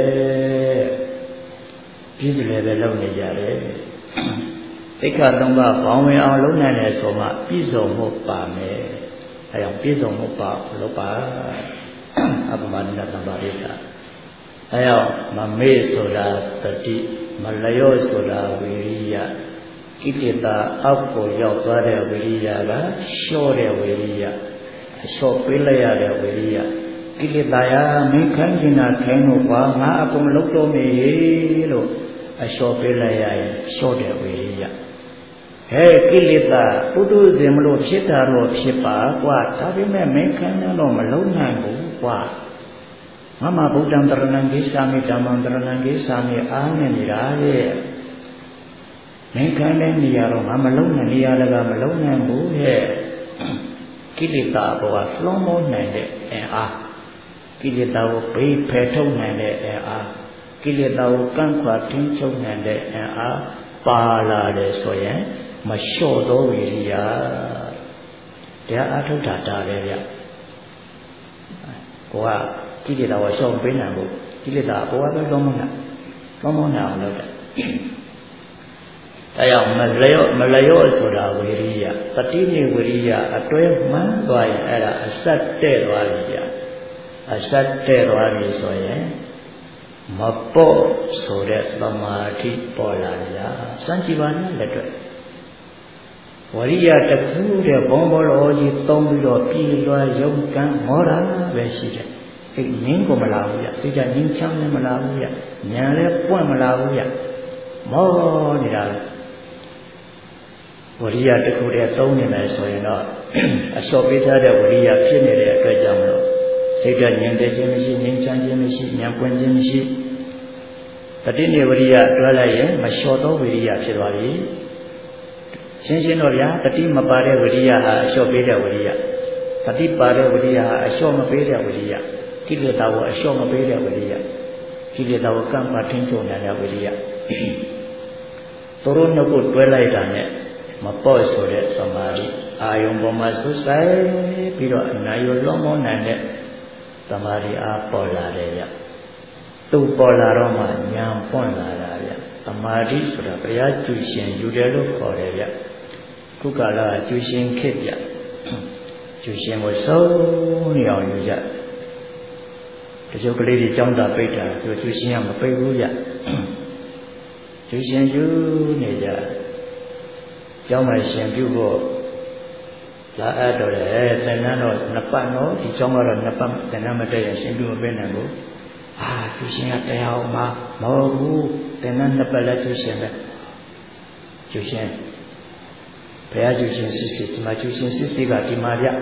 ပြည့်စုံရပဲလုပ်နေကြတယ်သိက္ခာသုံးပါးပေါင်းဝင်အောင်လုပ်နိုင်တယ်ဆိုမှပြည့်စုံမှုပါမယ်အဲကြောင့်ပြည့်စုံမှုပါလို့ပါအပမနိတ္တပါရိသအဲကြောင့်မမေ့ဆိုတာတတိမလျော့ဆိုတာဝိရိယကိလေသာအောက်ကိုရောက်သွားတဲ့ဝိရိယကလျှော့တဲ့ဝိရိယအလျှော့ပေးလိုက်ရတဲ့ဝိရိယကိလေသာယာမင်းခိုင်းနေတာခိုင်းလို့ကွာငါအကုန်လုံးတော့မေးလို့အလျှော့ပေးလိုက်ရရင်လျှော့တဲ့ဝိရိယဟဲ့ကိလေသာပုထုဇဉ်မလို့ဖြစ်တာတော့ဖြစ်ပါကွာဒါပေမဲ့မင်းခံတော့မလုံးနိုင်ဘူးကွာမမဗုဒ္ဓံတရဏံဂိသာမိဓမ္မံတရဏံဂိသာမိအားနဲ့နေတာရဲ့မင်းခံတဲ့နေရာတော့ငါမလုံးနိုင်နေရာလည်းမလုံးနိုင်ဘူးရဲ့ကိလေသာဘောကလွှမ်းမိုးနိုင်တဲ့အင်အားကိလေသာကိုဘေးဖယ်ထုတ်နိုင်တဲ့အင်အားကိလေသာကိုကန့်ခွာထိန်းချုပ်နိုင်တဲ့အင်အားပါလာတယ်ဆိုရင်မလျှော့သောဝိရိယတရားအထုတ်တာဒါပဲဗျကိုကကိလေသာကိုလျှော့ပေးနိုင်ဖို့ကိလေသာဘောကပဲလုံးမနိုင်လုံးမနိုင်အောင်လုပ်တယ်အဲကြောင့်မလျော့မလျော့ဆိုတာဝိရိယတတိနိဝိရိယအတွဲမှန်းသွားရင်အဲ့ဒါအစတ်တဲ့သွားပြီဗျအစတ်တဲ့သွားပြီဆိုရင်မပေါ့ဆိုတဲ့သမာဓိပေါ်လာကြစံကြည်ပါနဲ့လက်တွေ့ဝရိယတခုတဲ့ဘုံဘောလောကြီးသုံးပြီးတော့ပြည်လွှာရုပ်ကံမောတာပဲရှိတယ်စိတ်ငင်းကိုမလာဘူးဗျစိတ်ကငင်းချမ်းလည်းမလာဘူးဗျဉာဏ်လည်းပွင့်မလာဘူးဗျမောနေတာဝရိယတခုတည်းသုံးနေမယ်ဆိုရင်တော့အလျှော့ပေးထားတဲ့ဝရိယဖြစ်နေတဲ့အတွက်ကြောင့်မလို့စိတ်ကငြိမ်သက်ခြင်းမရှိငြိမ်ချမ်းခြင်းမရှိဉာဏ်ပွင့်ခြင်းမရှိတတိနိဝရိယတွဲလိုက်ရင်မလျှော့သောဝိရိယဖြစ်သွားပြီရှင်းရှင်းတော့ဗျာတတိမပါတဲ့ဝိရိယဟာအလျှော့ပေးတဲ့ဝိရိယတတိပါတဲ့ဝိရိယဟာအလျှော့မပေးတဲ့ဝိရိယကိလေသာကိုအလျှော့မပေးတဲ့ဝိရိယကိလေသာကိုကန့်ကွက်ထိန်းချုပ်နိုင်တဲ့ဝိရိယသူတို့နှစ်ခုတွဲလိုက်တာနဲ့မပေါ့ဆိုတဲ့သမာဓိအာယုံပေါ်မှာဆွဆိုင်ပြီးတော့အနာယလွန်မောနိုင်တဲ့သမာဓိအားပေါ်လာတယ်ဗျသူပေါ်လာတော့မှဉာဏ်ပွင့်လာတာဗျသမာဓိဆိုတာဘုရားကျူရှင်ယူတယ်လို့ခေါ်တယ်ဗျခုကာလကကျူရှင်ခေတ်ဗျကျူရှင်ကိုစုံနေအောင်ယူကြတချို့ကလေးတွေကြောင်းတာပိတ်တာသူကျူရှင်ကမပိတ်ဘူးဗျကျူရှင်ယူနေကြကျောင်းမှာရှင်ပြုဖို့လာအပ်တော့တယ်သင်္นานတော့နှစ်ပတ်တော့ဒီကျောင်းကတော့နှစ်ပတ်သင်္นานမတက်ရင်ရှင်ပြုမပေးနိုင်ဘူးအာကျူရှင်ကတရားအောင်မှာမဟုတ်ဘူးသင်္นานနှစ်ပတ်လည်းကျူရှင်ပဲကျူရှင်ဘုရားကျူရှင်စစ်စစ်ဒီမှာကျူရှင်စစ်စစ်ကဒီမှာဗျ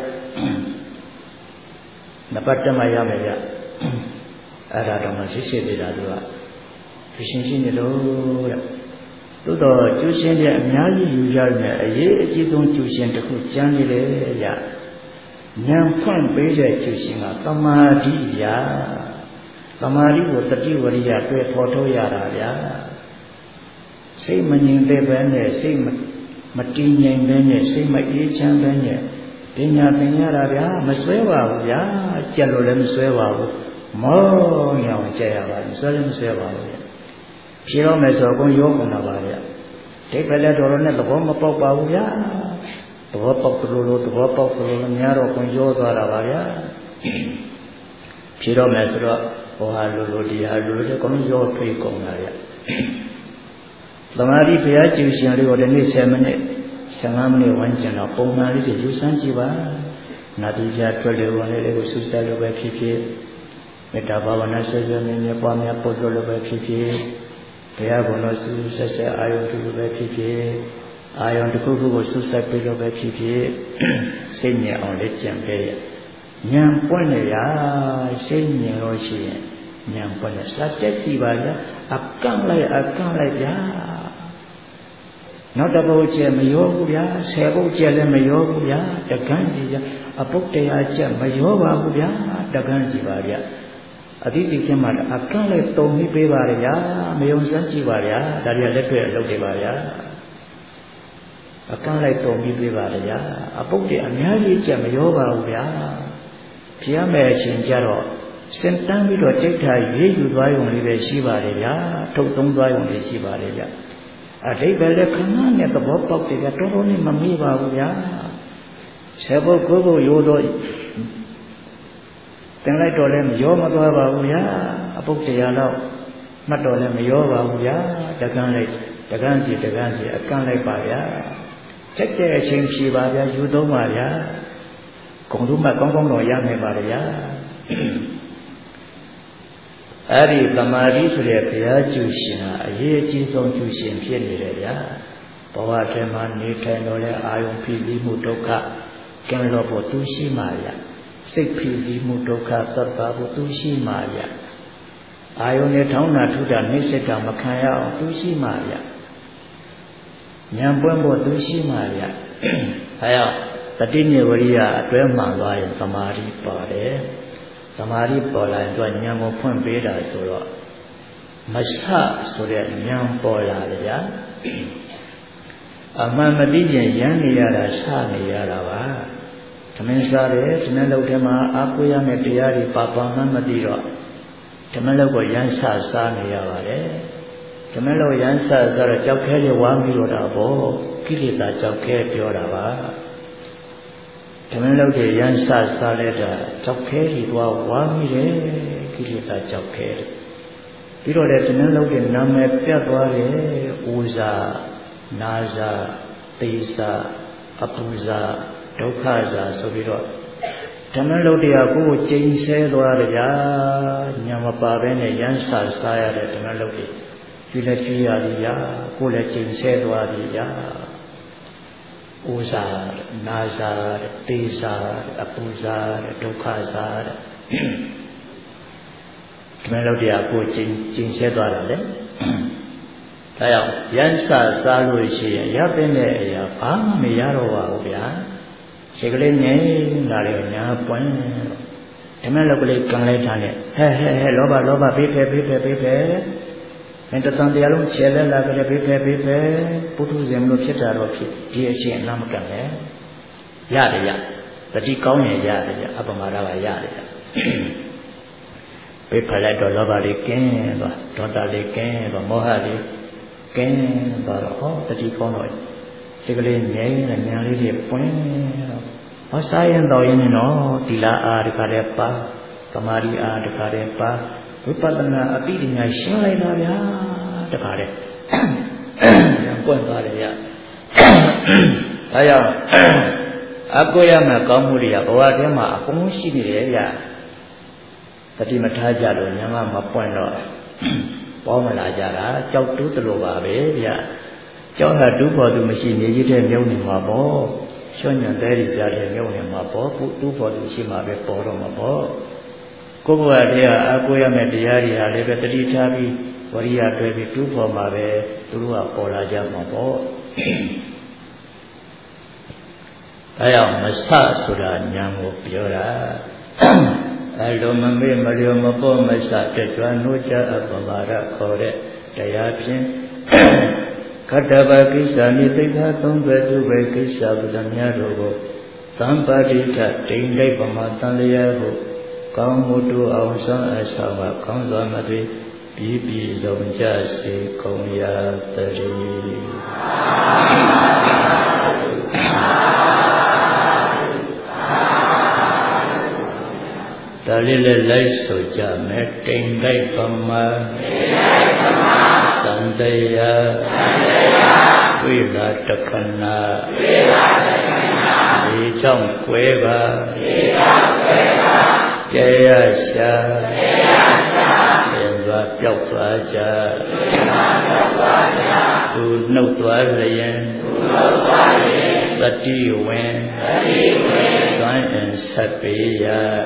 နှစ်ပတ်တက်မှရမယ်ဗျအဲ့ဒါတော့မှစစ်စစ်သေးတာသူကကျူရှင်ရှိနေလို့တဲ့သို့တော့ကျူရှင်တွေအများကြီးယူရမယ်အရေးအကြီးဆုံးကျူရှင်တစ်ခုကျမ်းနေလေရဉာဏ်ဖွင့်ပေးတဲ့ကျူရှင်ကသမာဓိဗျာသမာဓိကိုတတိဝရိယတွေ့ပေါ်ထုတ်ရတာဗျာစိတ်မငြိမ်သက်ပဲနဲ့စိတ်မတည်ငြိမ်ပဲနဲ့စိတ်မအေးချမ်းပဲနဲ့ပညာသင်ရတာဗျာမဆွဲပါဘူးဗျာကြက်လို့လည်းမဆွဲပါဘူးမောညောင်ကြက်ရပါဘူးဆွဲလည်းမဆွဲပါဘူးဖြေတော့မယ်ဆိုတော့ရောကုန်တာပါဗျာဒိဋ္ဌိလည်းတော်တော်နဲ့သဘောမပေါက်ပါဘူးဗျာသဘောပေါက်သလိုလိုသဘောပေါက်သလိုလိုများတော့ကိုရောသွားတာပါဗျာဖြေတော့မယ်ဆိုတော့ဟောဟာလိုလိုဒီဟာလိုလိုတဲ့ကောင်းရောထွေးကုန်တာဗျာသမာဓိဘုရားကျူရှင်လေးကိုဒီနေ့ဆယ်မိနစ်ဆယ်ငါးမိနစ်ဝန်းကျင်တော့ပုံမှန်လေးတွေယူဆန်းကြည့်ပါနာတိကျထွက်လေဝင်လေးကိုစူးစမ်းလို့ပဲဖြစ်ဖြစ်မေတ္တာဘာဝနာဆွေးဆွေးနွေးနွေးပွားများပို့လို့ပဲဖြစ်ဖြစ်ဘုရားဘုံတော်စူးဆက်ဆက်အာယုန်တူပဲဖြစ်ဖြစ်အာယုန်တစ်ခုခုကိုစူးဆက်ပြီးလို့ပဲဖြစ်ဖြစ်စိတ်ငြိမ်အောင်လက်ကျန်ပေးရဉာဏ်ပွင့်နေရစိတ်ငြိမ်လို့ရှိရင်ဉာဏ်ပွင့်နေစတဲ့စီပါဗျာအကန့်လိုက်အကန့်လိုက်ဗျာနောက်တစ်ပုတ်ကျမရောဘူးဗျာဆယ်ပုတ်ကျလည်းမရောဘူးဗျာတကန်းစီဗျာအပုတ်တရားကျမရောပါဘူးဗျာတကန်းစီပါဗျာအတိစိတ်ချင်းမှာအကန့်လိုက်တုံပြီးပေးပါရဗျာမယုံစမ်းကြည့်ပါဗျာဒါတွေကလက်တွေ့အလုပ်တွေပါဗျာအကန့်လိုက်တုံပြီးပေးပါရဗျာအပုတ်တွေအများကြီးကျမရောပါဘူးဗျာဖြစ်ရမယ့်အချိန်ကျတော့စင်တန်းပြီးတော့စိတ်ထားရေးယူသွားရုံလေးပဲရှိပါတယ်ဗျာထုတ်သုံးသွားရုံလေးရှိပါတယ်ဗျာအတိတ်ပဲလည်းခဏနဲ့သဘောပေါက်တယ်ဗျာတော်တော်နဲ့မမေ့ပါဘူးဗျာဆေဘုတ်ကိုယ်ကိုရိုးတော့တင်လိုက်တော့လည်းမရောမသွားပါဘူးဗျာအပုတ်တရားတော့မှတ်တော့လည်းမရောပါဘူးဗျာတကန်းလိုက်တကန်းစီတကန်းစီအကန့်လိုက်ပါဗျာချက်တဲ့အချိန်ဖြေပါဗျာယူသုံးပါဗျာဂုံတို့မှကောင်းကောင်းတော့ရမယ်ပါဗျာအဲ့ဒီသမာဓိဆိုတဲ့ဘုရားကျူရှင်ဟာအရေးအကြီးဆုံးကျူရှင်ဖြစ်နေတယ်ဗျာဘဝထဲမှာနေထိုင်တော့လဲအာယုံဖြစ်ပြီးမှုဒုက္ခကံလို့ဖို့သူရှိမှရစိတ်ဖြစ်ပြီးမှုဒုက္ခသတ္တဖို့သူရှိမှရအာယုံနဲ့ထောင်းတာထုတာနှိစ္စတာမခံရအောင်သူရှိမှရဉာဏ်ပွင့်ဖို့သူရှိမှရအဲရောက်တတိနိဝရိယအတွဲမှန်သွားရင်သမာဓိပါတယ်သမာဓိပေါ်လာရင်သူကဉာဏ်ကိုဖွင့်ပေးတာဆိုတော့မဆဆိုတဲ့ဉာဏ်ပေါ်လာတယ်ဗျာအမှန်မသိရင်ရမ်းနေရတာဆနေရတာပါသမင်းစားတယ်ဒီနေ့လောက်ထဲမှာအာကိုရမယ့်တရားတွေပါပါမှမသိတော့ဒီနေ့လောက်ကိုရမ်းဆစားနေရပါတယ်ဒီနေ့လောက်ရမ်းဆစားတော့ကြောက်ခဲတွေဝါပြီးတော့တာပေါ့ကိလေသာကြောက်ခဲပြောတာပါဓမ္မလောက်တွေရမ်းဆစားလဲတာကြောက်ခဲကြီးသွားဝါမိတယ်ကိလေသာကြောက်ခဲပြီးတော့လည်းဓမ္မလောက်တွေနာမည်ပြတ်သွားတယ်ဥဇာနာဇာသေဇာအပူဇာဒုက္ခဇာဆိုပြီးတော့ဓမ္မလောက်တွေကကိုယ်ကျိန်ဆဲသွားကြညာမပါဘဲနဲ့ရမ်းဆစားရတဲ့ဓမ္မလောက်တွေဒီလည်းကြည့်ရပြီညာကိုယ်လည်းကျိန်ဆဲသွားပြီညာဥဇာနာဇာတေဇာအပူဇာဒုက္ခဇာဒီမဲ့လို့တရားကိုကျင်ကျင်ဆဲသွားတာလေဒါကြောင့်ရမ်းဆစားလို့ရှိရင်ရပင်းတဲ့အရာဘာမှမရတော့ပါဘူးဗျာခြေကလေးငယ်လာတယ်ညာပွင့်ဒီမဲ့လို့ကလေးကံလိုက်ထားနဲ့ဟဲဟဲဟဲလောဘလောဘဘေးဖဲဘေးဖဲဘေးဖဲမင်းတန်တရားလုံးခြေလဲလာကြတယ်ဘေးဖဲဘေးဖဲပုထုဇဉ်လို့ဖြစ်တာတော့ဖြစ်ဒီအချင်းအနာမကံပဲရတယ်ရတတိကောင်းရင်ရတယ်ရအပမာဒကရတယ်ရဘေးဖဲလိုက်တော့လောဘလေးကင်းသွားဒေါသလေးကင်းသွားမောဟလေးကင်းသွားတော့ဟောတတိကောင်းတော့စိတ်ကလေးငြိမ်းတဲ့ဉာဏ်လေးတွေပွင့်တော့ဟောစားရင်တော့ရင်နော်ဒီလာအားတခါတည်းပါသမာဓိအားတခါတည်းပါဝိပဿနာအတိအညာရှင်းလိုက်တာဗျာတခါတည်းပွင့်သွားတယ်ဗျာဒါကြောင့်အကိုရမှာကောင်းမှုတွေကဘဝထဲမှာအကုန်ရှိနေတယ်ဗျာတတိမထားကြလို့ညာမမပွင့်တော့ပေါ်မလာကြတာကြောက်တူးသလိုပါပဲဗျာကြောက်တာတူးဖို့သူမရှိနေကြီးတဲ့မြုံနေမှာပေါ့ရှောညံတဲ့ကြတဲ့မြုံနေမှာပေါ့တူးဖို့သူရှိမှာပဲပေါ်တော့မှာပေါ့ကိုယ်ဘဝတရားအကိုရမယ့်တရားတွေဟာလည်းပဲတတိထားပြီးဝရိယတွေ့ပြီးတူးဖို့မှာပဲသူတို့ကပေါ်လာကြမှာပေါ့အဲရောက်မဆဆိုတာညာကိုပြောတာအဲလိုမမေ့မလျော်မပေါ်မဆတက်ကြွနှိုးကြအပမာဒခေါ်တဲ့တရားဖြင့်ခတ္တဗကိစ္စနိသိက္ခာသုံးဘက်သူပဲကိစ္စဗုဒ္ဓမြတ်တို့ကိုသံပါတိထဒိဋ္ဌိပမတန်လျက်ကိုကောင်းမှုတို့အောင်ဆောင်အဆောင်ကကောင်းစွာမသွေပြီးပြီးဆုံးကြစေကုန်ရာတည်းဒါလေးလည်းလိုက်ဆိုကြမယ်တိမ်တိုက်ပမာသံတရားဝိလာတခဏဒီကြောင့်ကွဲပါကြရရှာပြန်သွားပြောက်သွားကြသူနှုတ်သွားလျင်သတိဝင်သံအင်ဆက်ပေယ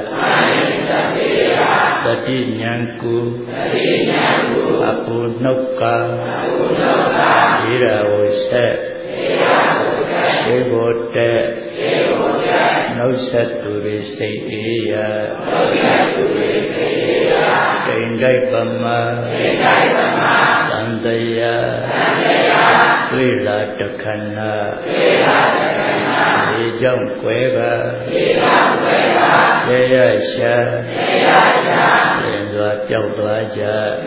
သတိဉာဏ်ကုအပူနှုတ်ကဒီရဝဆက်သေဘုတ္တနှုတ်ဆက်သူရိစိတ်အေးယတိမ်တိုက်ပမသံတရားဝိလာတခဏဒီကြောင့်ကွဲပါရေရရှာပြန်စွာပြောက်သွားကြ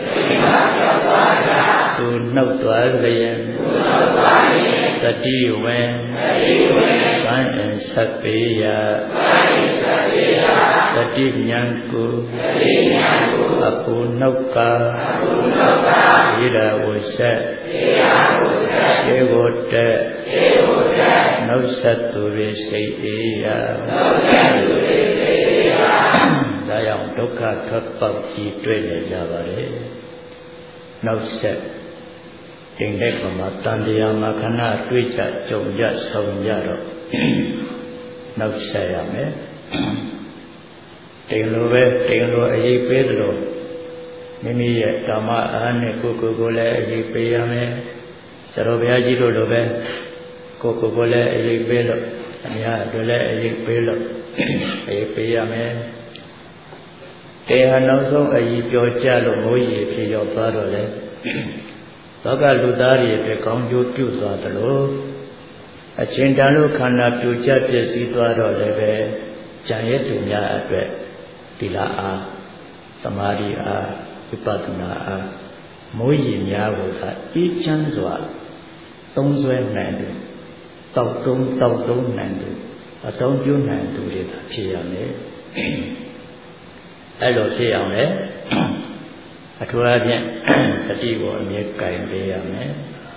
သူနှုတ်သွားလျင်သတိဝင်သံအင်ဆက်ပေယသတိဉာဏ်ကိုအပူနှုတ်ကဣရဝဆက်သေဘုတ္တနှုတ်ဆက်သူရိစိတ်အေးယဒါကြောင့်ဒုက္ခထွက်ပေါက်ကြီးတွေ့နေကြပါလေနှုတ်ဆက်တိမ်တဲ့ပမာတန်တရားမှာခဏတွေ့ကြကြုံကြဆုံကြတော့နှုတ်ဆက်ရမယ်တိမ်လိုပဲတိမ်လိုအရေးပေးသလိုမိမိရဲ့ဓမ္မအားနဲ့ကိုယ်ကိုယ်ကိုလည်းအရေးပေးရမယ်ဆရာတော်ဘုရားကြီးတို့လိုပဲကိုယ်ကိုယ်ကိုလည်းအရေးပေးလို့အများအတွက်လည်းအရေးပေးလို့အရေးပေးရမယ်တရားနောက်ဆုံးအရေးပြောကြလို့မိုးရေဖြစ်ရောက်သွားတော့လေလောကလူသားတွေအတွက်ကောင်းကျိုးပြုသွားသလိုအချင်းတန်လို့ခန္ဓာပြိုကျပျက်စီးသွားတော့လည်းပဲဉာဏ်ရည်သူများအတွက်သီလအားသမာဓိအားဝိပဿနာအားမိုးရေများကိုသာအေးချမ်းစွာသုံးဆွဲနိုင်တယ်တောက်တုံးတောက်တုံးနိုင်တယ်အသုံးပြုနိုင်သူတွေသာဖြစ်ရမယ်အဲ့လိုဖြစ်အောင်လေအထူးအဖြင့်တတိကိုအမြဲကင်ပေးရမယ်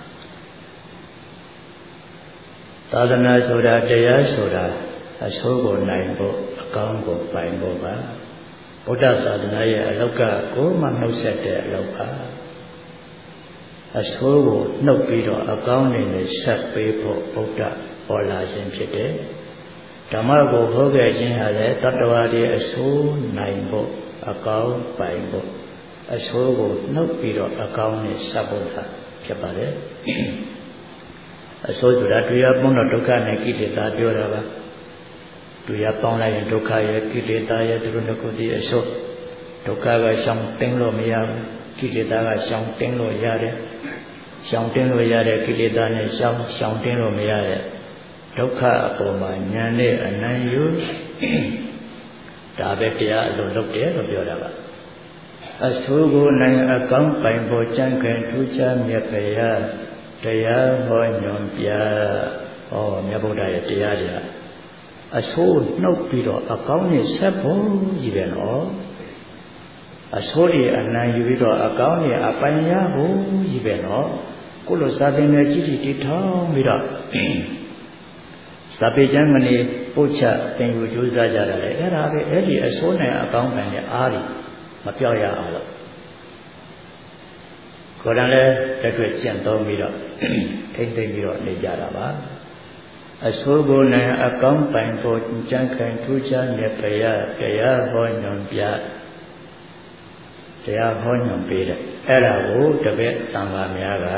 သာသနာဆိုတာတရားဆိုတာအဆိုးကိုနိုင်ဖို့အကောင်းကိုပိုင်ဖို့ပါဗုဒ္ဓသာသနာရဲ့အလောက်ကကိုယ်မှနှုတ်ဆက်တဲ့အလောက်ပါအဆိုးကိုနှုတ်ပြီးတော့အကောင်းနေနဲ့ဆက်ပေးဖို့ဗုဒ္ဓဟောလာခြင်းဖြစ်တယ်ဓမ္မကိုဟောခဲ့ခြင်းဟာလည်းတတ္တဝါတွေအဆိုးနိုင်ဖို့အကောင်းပိုင်ဖို့အဆိုးကိုနှုတ်ပြီးတော့အကောင်းနဲ့ဆက်ဖို့သာဖြစ်ပါတယ်အဆိုးဆိုတာတရားပုံတော့ဒုက္ခနဲ့ကိလေသာပြောတာပါတရားပေါင်းလိုက်ရင်ဒုက္ခရဲ့ကိလေသာရဲ့သူတို့နှစ်ခုတည်းအဆိုးဒုက္ခကရှောင်တင်းလို့မရဘူးကိလေသာကရှောင်တင်းလို့ရတယ်ရှောင်တင်းလို့ရတဲ့ကိလေသာနဲ့ရှောင်ရှောင်တင်းလို့မရတဲ့ဒုက္ခအပေါ်မှာဉာဏ်နဲ့အနံ့ယူဒါပဲတရားအလုံးလုပ်တယ်လို့ပြောတာပါအဆိုးကိုနိုင်အကောင်းပိုင်ဖို့ကြံ့ခိုင်ထူးခြားမြတ်ဗျာတရားဟောညွန်ပြဟောမြတ်ဗုဒ္ဓရဲ့တရားတွေအဆိုးနှုတ်ပြီးတော့အကောင်းနဲ့ဆက်ဖို့ကြီးတယ်နော်အဆိုးတွေအနံ့ယူပြီးတော့အကောင်းနဲ့အပိုင်ရဖို့ကြီးပဲနော်ကိုလိုစာသင်တဲ့ကြီးကြီးတည်ထောင်ပြီးတော့စာပေကျမ်းကနေပို့ချသင်ယူကြိုးစားကြတာလေအဲ့ဒါပဲအဲ့ဒီအဆိုးနဲ့အကောင်းပိုင်တဲ့အားတွေမပြောက်ရအောင်လို့ကိုယ်တိုင်လည်းတက်တွေ့ကျင့်သုံးပြီးတော့ထိမ့်သိမ့်ပြီးတော့နေကြတာပါအဆိုးကိုနိုင်အကောင်းပိုင်ဖို့ကြံ့ခိုင်ထူးခြားမြတ်ဗျာတရားဟောညွန်ပြတရားဟောညွန်ပေးတယ်အဲ့ဒါကိုတပည့်သံဃာများက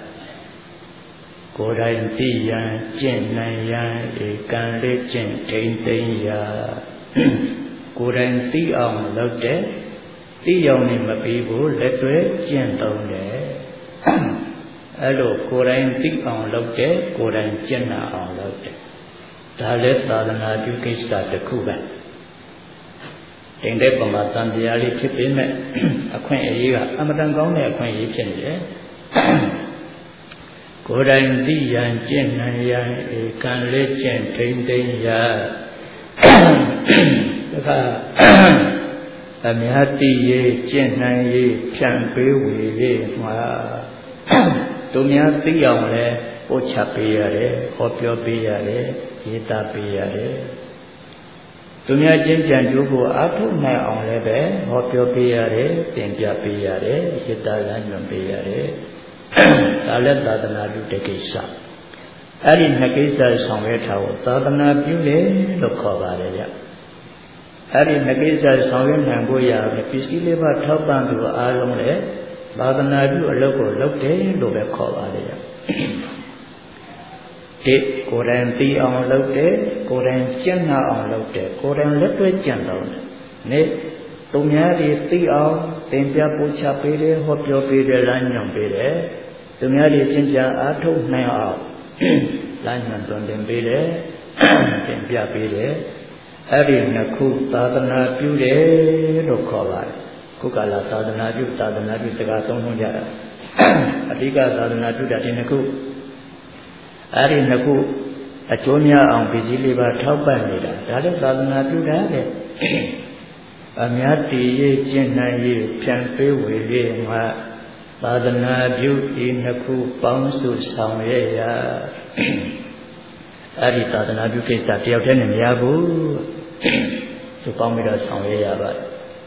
ကိုယ်တိုင်သိရန်ကျင့်နိုင်ရန်ဧကံလေးကျင့်ထိမ့်သိမ့်ရာကိုယ်တိုင်သိအောင်လုပ်တဲ့သိအောင်နေမပြီးဘူးလက်တွဲကျင့်သုံးတယ်အဲ့လိုကိုယ်တိုင်သိအောင်လုပ်တဲ့ကိုယ်တိုင်ကျင့်နာအောင်လုပ်တယ်ဒါလည်းသာသနာပြုကိစ္စတစ်ခုပဲတင်တဲ့ပုံမှာတန်တရားလေးဖြစ်ပေမဲ့အခွင့်အရေးကအမတန်ကောင်းတဲ့အခွင့်အရေးဖြစ်နေတယ်ကိုယ်တိုင်သိရန်ကျင့်နိုင်ရန်ဧကံလေးကျင့်ထိမ့်သိမ့်ရာဒါကအများသိရေးကျင့်နိုင်ရေးဖြန့်ပေးဝေရေးမှာသူများသိအောင်လဲပို့ချပေးရတယ်ဟောပြောပေးရတယ်ရေးသားပေးရတယ်သူများကျင့်ကြံကြိုးကိုအားထုတ်နိုင်အောင်လည်းပဲဟောပြောပေးရတယ်သင်ပြပေးရတယ်ရေးသားလမ်းညွှန်ပေးရတယ်ဒါလည်းသာသနာပြုတဲ့ကိစ္စအဲ့ဒီနှစ်ကိစ္စဆောင်ရွက်ထားဖို့သာသနာပြုတယ်လို့ခေါ်ပါတယ်ဗျအဲ့ဒီနှစ်ကိစ္စဆောင်ရွက်နိုင်ဖို့ရပစ္စည်းလေးပါထောက်ပံ့သူအားလုံးလည်းသာသနာပြုအလုပ်ကိုလုပ်တယ်လို့ပဲခေါ်ပါတယ်ဗျဒီကိုယ်တိုင်သိအောင်လုပ်တယ်ကိုယ်တိုင်ကျင့်နာအောင်လုပ်တယ်ကိုယ်တိုင်လက်တွေ့ကျင့်တော့တယ်နေ့သူများတွေသိအောင်သင်ပြပို့ချပေးတယ်ဟောပြောပေးတယ်လမ်းညွှန်ပေးတယ်သူများတွေကျင့်ကြံအားထုတ်နိုင်အောင်လမ်းညွှန်တွင်တင်ပေးတယ်သင်ပြပေးတယ်အဲ့ဒီနှစ်ခုသာသနာပြုတယ်လို့ခေါ်ပါတယ်ခုကလာသာသနာပြုသာသနာပြုစကားသုံးလုံးကြတာအဓိကသာသနာပြုတာဒီနှစ်ခုအဲ့ဒီနှစ်ခုအကျိုးများအောင်ပစ္စည်းလေးပါထောက်ပံ့နေတာဒါလည်းသာသနာပြုတာလေအများတည်ရေးကျင့်နိုင်ရေးဖြန့်ပေးဝေရေးမှာသာသနာပြုဒီနှစ်ခုပေါင်းစုဆောင်ရရာအဲ့ဒီသာသနာပြုကိစ္စတယောက်တည်းနဲ့မရဘူးသူပေါင်းပြီးတော့ဆောင်ရရပါတယ်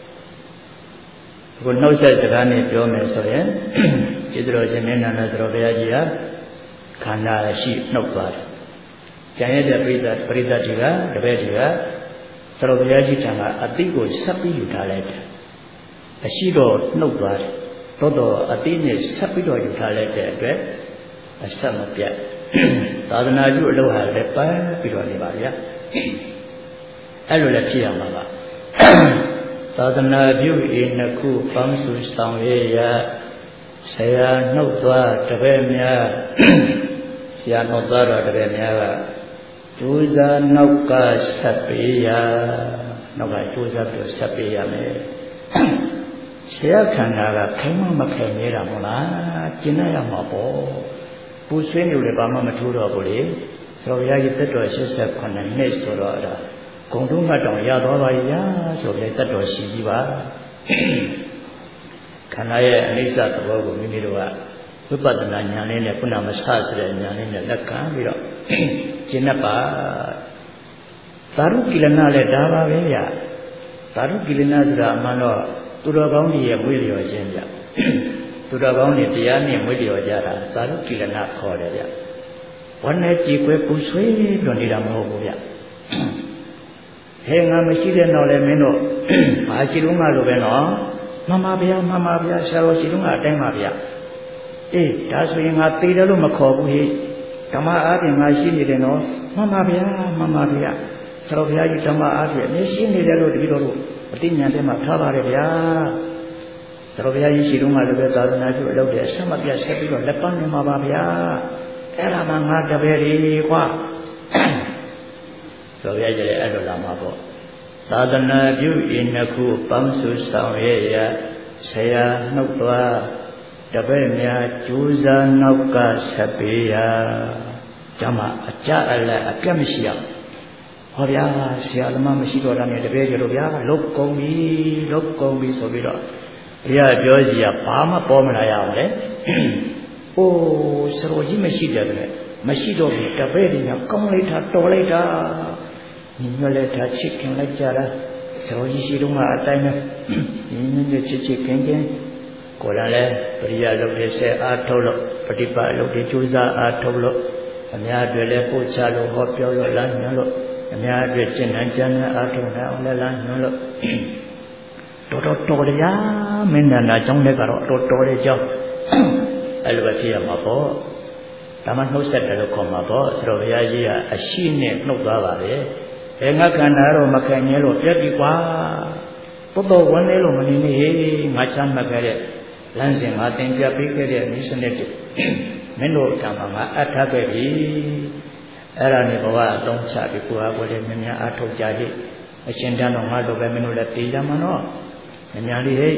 အခုနှုတ်ဆက်စကားနဲ့ပြောမယ်ဆိုရင်ကျေးဇူးတော်ရှင်မင်းနန္ဒသရောဘုရားကြီးဟာခန္ဓာရှိနှုတ်သွားတယ်ကျန်ရတဲ့ပရိသတ်ပရိသတ်တွေကတပည့်တွေကသရောဘုရားကြီးထံကအတိကိုဆက်ပြီးယူထားလိုက်တယ်အရှိတော်နှုတ်သွားတယ်သို့တော့အတိနဲ့ဆက်ပြီးတော့ယူထားလိုက်တဲ့အတွက်အဆက်မပြတ်သာသနာပြုအလုပ်ဟာလည်းပန်းပြီးတော့နေပါဗျာအဲ့လိုလည်းဖြစ်ရမှာပါသာသနာပြုဤနှစ်ခုပေါင်းစုဆောင်ရရဆရာနှုတ်သွားတပည့်များဆရာနှုတ်သွားတော့တပည့်များကကျိုးစားနောက်ကဆက်ပေးရနောက်ကကျိုးစားပြီးဆက်ပေးရမယ်ဆရာခန္ဓာကခိုင်းမမခိုင်နေတာမဟုတ်လားကျင့်ရမှာပေါ့ပူဆွေးနေလို့ဘာမှမထူးတော့ဘူးလေဆိုတော့ဘုရားကြီးသက်တော်၈၈နှစ်ဆိုတော့အဲ့ဒါဂုံတုံးမှတောင်ရသွားပါရဲ့ညာဆိုပြီးသက်တော်ရှိကြီးပါခန္ဓာရဲ့အနိစ္စသဘောကိုမိမိတို့ကဝိပဿနာဉာဏ်လေးနဲ့ခုနမဆဆိုတဲ့ဉာဏ်လေးနဲ့လက်ခံပြီးတော့ကျင့်တတ်ပါသာရုကိလနာလည်းဒါပါပဲဗျသာရုကိလနာဆိုတာအမှန်တော့သူတော်ကောင်းကြီးရဲ့မွေးလျော်ခြင်းဗျသူတော်ကောင်းတွေတရားနဲ့မွေးလျော်ကြတာသာရုကိလနာခေါ်တယ်ဗျဝန်းနဲ့ကြည်ကွယ်ပူဆွေးလွန်နေတာမဟုတ်ဘူးဗျဟဲ့ငါမရှိတဲ့တော့လေမင်းတို့ဘာရှိလို့ငါလိုပဲနော်မှန်ပါဗျာမှန်ပါဗျာဆရာတော်ရှိလို့ငါအတိုင်းပါဗျာအေးဒါဆိုရင်ငါသိတယ်လို့မခေါ်ဘူးဟိဓမ္မအားဖြင့်ငါရှိနေတယ်နော်မှန်ပါဗျာမှန်ပါဗျာဆရာတော်ဘုရားကြီးဓမ္မအားဖြင့်အမြဲရှိနေတယ်လို့တပည့်တော်တို့အသိဉာဏ်ထဲမှာထားပါတယ်ဗျာဆရာတော်ဘုရားကြီးရှိလို့ငါလိုပဲသာသနာ့ပြုအလုပ်တွေအဆက်မပြတ်ဆက်ပြီးတော့လက်ပန်းနေမှာပါဗျာအဲ့ဒါမှငါတပည့်တွေကွာဆိုရကြတယ်အဲ့လိုလာမှာပေါ့သာသနာပြုဤနှစ်ခုပေါင်းစုဆောင်ရရဆရာနှုတ်သွားတပည့်များကြိုးစားနောက်ကဆက်ပေးရကျမအကြအလက်အပြတ်မရှိအောင်ဟောဗျာဆရာသမားမရှိတော့တာနဲ့တပည့်ကျလို့ဗျာလုတ်ကုန်ပြီလုတ်ကုန်ပြီဆိုပြီးတော့ဘုရားပြောစီကဘာမှပေါ်မလာရအောင်လေအိုးဆရာကြီးမရှိတယ်တဲ့မရှိတော့ဘူးတပည့်တွေကကောင်းလိုက်တာတော်လိုက်တာညီညွတ်လက်ထားချစ်ခင်လိုက်ကြတာဆရာကြီးရှိတော့မှအတိုင်းပဲညီညွတ်လက်ချစ်ချစ်ခင်ခင်ကိုယ်တိုင်လည်းပရိယာလုပ်တဲ့ဆဲအားထုတ်လို့ပฏิပတ်လုပ်တဲ့ကြိုးစားအားထုတ်လို့အများတွေလည်းပို့ချလို့ဟောပြောလို့လမ်းညွှန်လို့အများတွေကျင့်တိုင်းကျမ်းအားထုတ်နေအောင်လည်းလမ်းညွှန်လို့တော်တော်တော်ရမင်းနာကြောင့်လည်းကတော့တော်တော်လေးကြောင့်အဲ့လိုပဲဖြစ်ရမှာပေါ့ဒါမှနှုတ်ဆက်တယ်လို့ခေါ်မှာပေါ့ဆိုတော့ဘုရားကြီးကအရှိနဲ့နှုတ်သွားပါပဲဘယ်ငါခန္ဓာတော့မခံရဲလို့ပြက်ပြီကွာတော်တော်ဝန်းနေလို့မနေနေဟေးငါချမ်းမှတ်ခဲ့တဲ့လမ်းစဉ်ငါသင်ပြပေးခဲ့တဲ့မိစနစ်တွေမင်းတို့ကံမှာငါအပ်ထားခဲ့ပြီအဲ့ဒါနဲ့ဘဝအသုံးချပြီးကိုယ်ဟာကိုယ်လည်းမြင်များအားထုတ်ကြလိမ့်အရှင်တန်တော်ငါတို့ပဲမင်းတို့လည်းပြေးကြမှာနော်မြင်များလေးဟဲ့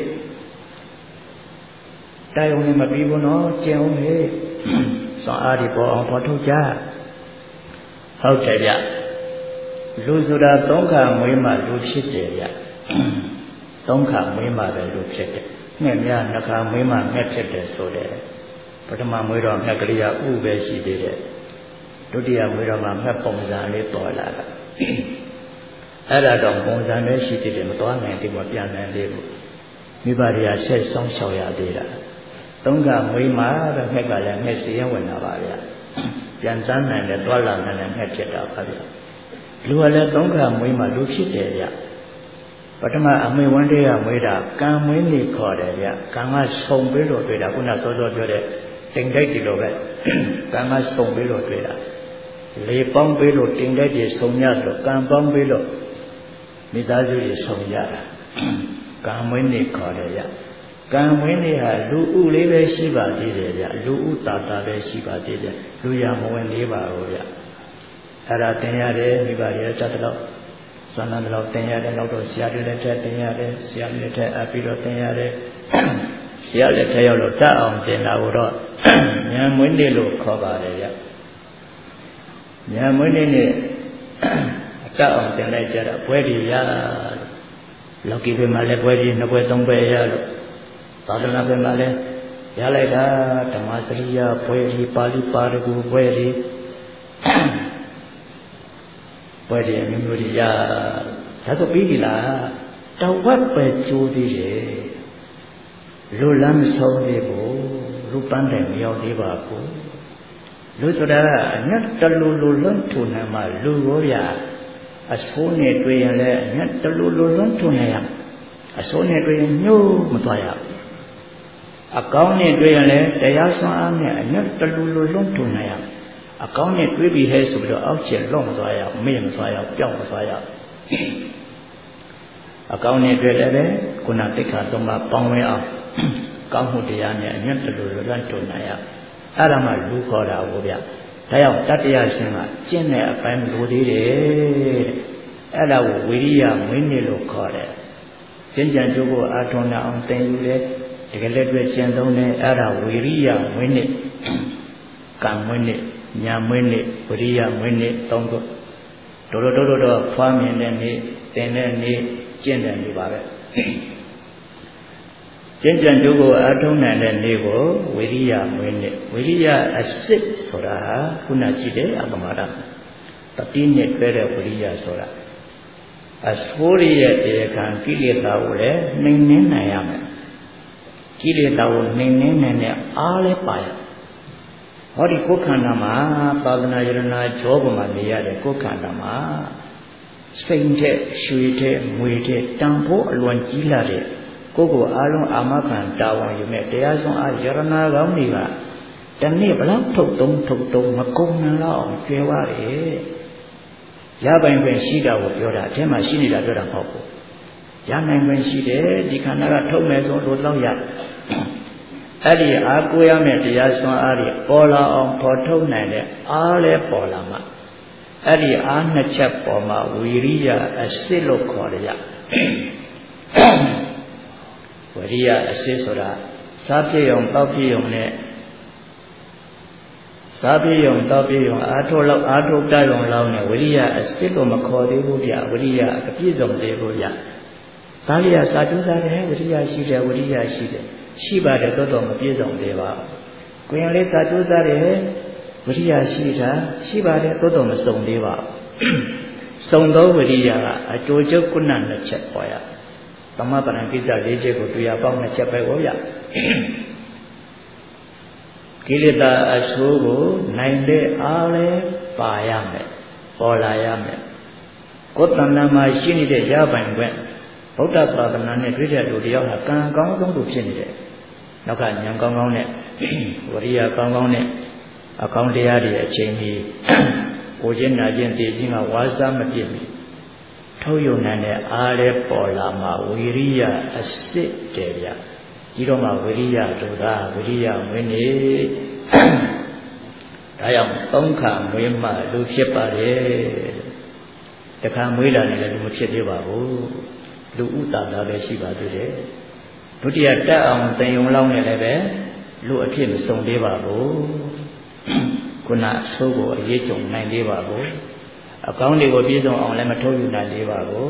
တိုင်ုံနဲ့မပြီးဘူးနော်ကျင့်အောင်ဟဲ့စွမ်းအားဒီပေါ်အောင်ပေါ်ထုတ်ကြဟုတ်တယ်ဗျလူဆိုတာသုံးခါမွေးမှလူဖြစ်တယ်ဗျသုံးခါမွေးမှပဲလူဖြစ်တယ်ငှက်များနှစ်ခါမွေးမှငှက်ဖြစ်တယ်ဆိုတယ်ပထမမွေးတော့ငှက်ကလေးကဥပဲရှိသေးတယ်ဒုတိယမွေးတော့မှငှက်ပုံစံလေးပေါ်လာတာအဲ့ဒါတော့ပုံစံလေးရှိသေးတယ်မသွားနိုင်သေးဘူးပြန်နိုင်သေးဘူးမိဘတွေကဆက်ဆောင်ရှောက်ရသေးတာသုံးခါမွေးမှတော့ငှက်ကလည်းငှက်စီရင်ဝင်လာပါဗျာပြန်စမ်းနိုင်တယ်သွားလာနိုင်တယ်ငှက်ဖြစ်တာပါဗျာလူကလည်းသုံးခါမွေးမှလူဖြစ်တယ်ဗျပထမအမေဝန်းတည်းကမွေးတာကံမွေးနေခေါ်တယ်ဗျကံကဆုံပြီးလို့တွေ့တာခုနစောစောပြောတဲ့တင်တိုက်ဒီလိုပဲကံကဆုံပြီးလို့တွေ့တာလေပေါင်းပြီးလို့တင်တိုက်ကြီးဆုံရလို့ကံပေါင်းပြီးလို့မိသားစုကြီးဆုံရတာကံမွေးနေခေါ်တယ်ဗျကံမွေးနေဟာလူဥလေးပဲရှိပါသေးတယ်ဗျလူဥတာတာပဲရှိပါသေးတယ်လူရမဝင်သေးပါဘူးဗျအဲ့ဒါသင်ရတယ်မိဘရဲ့တတ်တော့ဇာနန်တော့သင်ရတယ်နောက်တော့ဆရာတွေလည်းထက်သင်ရတယ်ဆရာတွေလည်းထက်အပ်ပြီးတော့သင်ရတယ်ဆရာလည်းထက်ရောက်လို့တတ်အောင်သင်တာကိုတော့ဉာဏ်မွေးနေလို့ခေါ်ပါတယ်ဗျဉာဏ်မွေးနေနဲ့အတတ်အောင်သင်လိုက်ကြတာဘွဲဒီရလောကီဘက်မှာလည်းဘွဲဒီနှစ်ဘွဲသုံးဘွဲရလို့သာသနာ့ဘက်မှာလည်းရလိုက်တာဓမ္မစရိယဘွဲဒီပါဠိပါရဂူဘွဲဒီဘွဲဒီမျိုးမျိုးရဒါဆိုပြီးပြီလားတဝက်ပဲကျိုးသေးတယ်လူလမ်းဆုံးသေးဘူးလူပန်းတယ်မရောက်သေးပါဘူးလူဆိုတာအညတ်တလူလူလွန်းထုံနေမှလူရောရအဆိုးနဲ့တွေ့ရင်လည်းအညတ်တလူလူလွန်းထုံနေရအဆိုးနဲ့တွေ့ရင်ညှို့မသွားရအကောင်းနဲ့တွေ့ရင်လည်းတရားစွမ်းအားနဲ့အညတ်တလူလူလွန်းထုံနေရအကောင်းနဲ့တွေးပြီးဟဲဆိုပြီးတော့အောက်ကျလွတ်မသွားရအောင်မေ့မသွားရအောင်ပြောင်းမသွားရအောင်အကောင်းနဲ့တွေ့လည်းပဲခုနတိခါသုံးပါးပေါင်းဝဲအောင်ကောင်းမှုတရားနဲ့အညံ့တလူလွတ်တုံနိုင်ရအဲ့ဒါမှလူခေါ်တာဟုတ်ဗျာဒါကြောင့်တတ္တယရှင်ကကျင့်တဲ့အပိုင်းလိုသေးတယ်အဲ့ဒါကိုဝိရိယမွေးနေ့လို့ခေါ်တယ်ကျင့်ကြံကြိုးကိုအာထုံအောင်သင်ယူတယ်တကယ်လက်တွေ့ကျင့်သုံးတယ်အဲ့ဒါဝိရိယမွေးနေ့ကံမွေးနေ့ညာမွေးနေ့ဝိရိယမွေးနေ့သုံးခုတို့တို့တို့တော့ဖွားမြင်တဲ့နေ့သင်တဲ့နေ့ကျင့်တဲ့နေ့ပါပဲကျင့်ကြံကြိုးကိုအာထုံနိုင်တဲ့နေ့ကိုဝိရိယမွေးနေ့ဝိရိယအစစ်ဆိုတာခုနကြည့်တယ်အပမဒတတိနဲ့တွဲတဲ့ဝိရိယဆိုတာအဆိုးရဲ့တရားခံကိလေသာကိုလည်းနှိမ်နှင်းနိုင်ရမယ်ကိလေသာကိုနှိမ်နှင်းနိုင်တဲ့အားလည်းပါရဟောဒီကိုယ်ခန္ဓာမှာသာသနာယရဏကြောပေါ်မှာနေရတဲ့ကိုယ်ခန္ဓာမှာစိတ်တဲ့ရွှေတဲ့ငွေတဲ့တန်ဖိုးအလွန်ကြီးလာတဲ့ကိုယ်ကိုအားလုံးအာမခံတာဝန်ယူမဲ့တရားဆုံးအားယရဏကောင်းတွေကတနေ့ဘလောက်ထုတ်တုံးထုတ်တုံးမကုန်နိုင်တော့အောင်ကျွဲသွားတယ်ရပိုင်ခွင့်ရှိတာကိုပြောတာအထက်မှာရှိနေတာပြောတာမဟုတ်ဘူးရနိုင်ခွင့်ရှိတယ်ဒီခန္ဓာကထုတ်မယ်ဆိုလို့တော့ရအဲ့ဒီအားကိုးရမယ့်တရားစွမ်းအားတွေပေါ်လာအောင်ပေါ်ထုတ်နိုင်တဲ့အားလည်းပေါ်လာမှအဲ့ဒီအားနှစ်ချက်ပေါ်မှာဝီရိယအစစ်လို့ခေါ်ရဝီရိယအစစ်ဆိုတာစားပြည့်ုံတောက်ပြည့်ုံနဲ့စားပြည့်ုံတောက်ပြည့်ုံအားထုတ်လောက်အားထုတ်တတ်ုံလောက်နဲ့ဝိရိယအစစ်လို့မခေါ်သေးဘူးဗျဝိရိယအပြည့်စုံသေးဘူးဗျသာလျာစာတုစားတယ်ဝိရိယရှိတယ်ဝိရိယရှိတယ်ရှိပါတယ်တော့တော့မပြည့်စုံသေးပါဘူးကိုယ်ရလေးစာတုစားတယ်ဝိရိယရှိတာရှိပါတယ်တော့တော့မစုံသေးပါဘူးစုံသောဝိရိယကအကျိုးကျုပ်ကုဏနှစ်ချက်ပေါ်ရသမပဏကိစ္စ၄ချက်ကိုတွေ့ရပေါင်းနှစ်ချက်ပဲဟောဗျကိလေသာအဆိုးကိုနိုင်တဲ့အားလည်းပါရမယ်ပေါ်လာရမယ်ကိုယ်တဏ္ဍာမှာရှိနေတဲ့ရပိုင်ခွင့်ဗုဒ္ဓသာသနာနဲ့တွေ့တဲ့လူတယောက်ဟာကံကောင်းဆုံးသူဖြစ်နေတယ်နောက်ကဉာဏ်ကောင်းကောင်းနဲ့ဝရိယကောင်းကောင်းနဲ့အကောင်းတရားတွေအချိန်ကြီးကိုချင်းနာချင်းသိချင်းကဝါစာမပြည့်မီထုတ်ယုံနိုင်တဲ့အားလည်းပေါ်လာမှာဝိရိယအစစ်တယ်ဗျဒီတော့မှဝိရိယတို့သာဝိရိယမွေးနေဒါကြောင့်သုံးခါမွေးမှလူဖြစ်ပါတယ်တခါမွေးလာတယ်လည်းလူမဖြစ်သေးပါဘူးလူဥတာတာပဲရှိပါသေးတယ်ဒုတိယတက်အောင်သင်ယုံလောင်းနေလည်းပဲလူအဖြစ်မစုံသေးပါဘူးခုနအဆိုးကိုအရေးကြုံနိုင်သေးပါဘူးအကောင်းတွေကိုပြည့်စုံအောင်လည်းမထုတ်ယူနိုင်သေးပါဘူး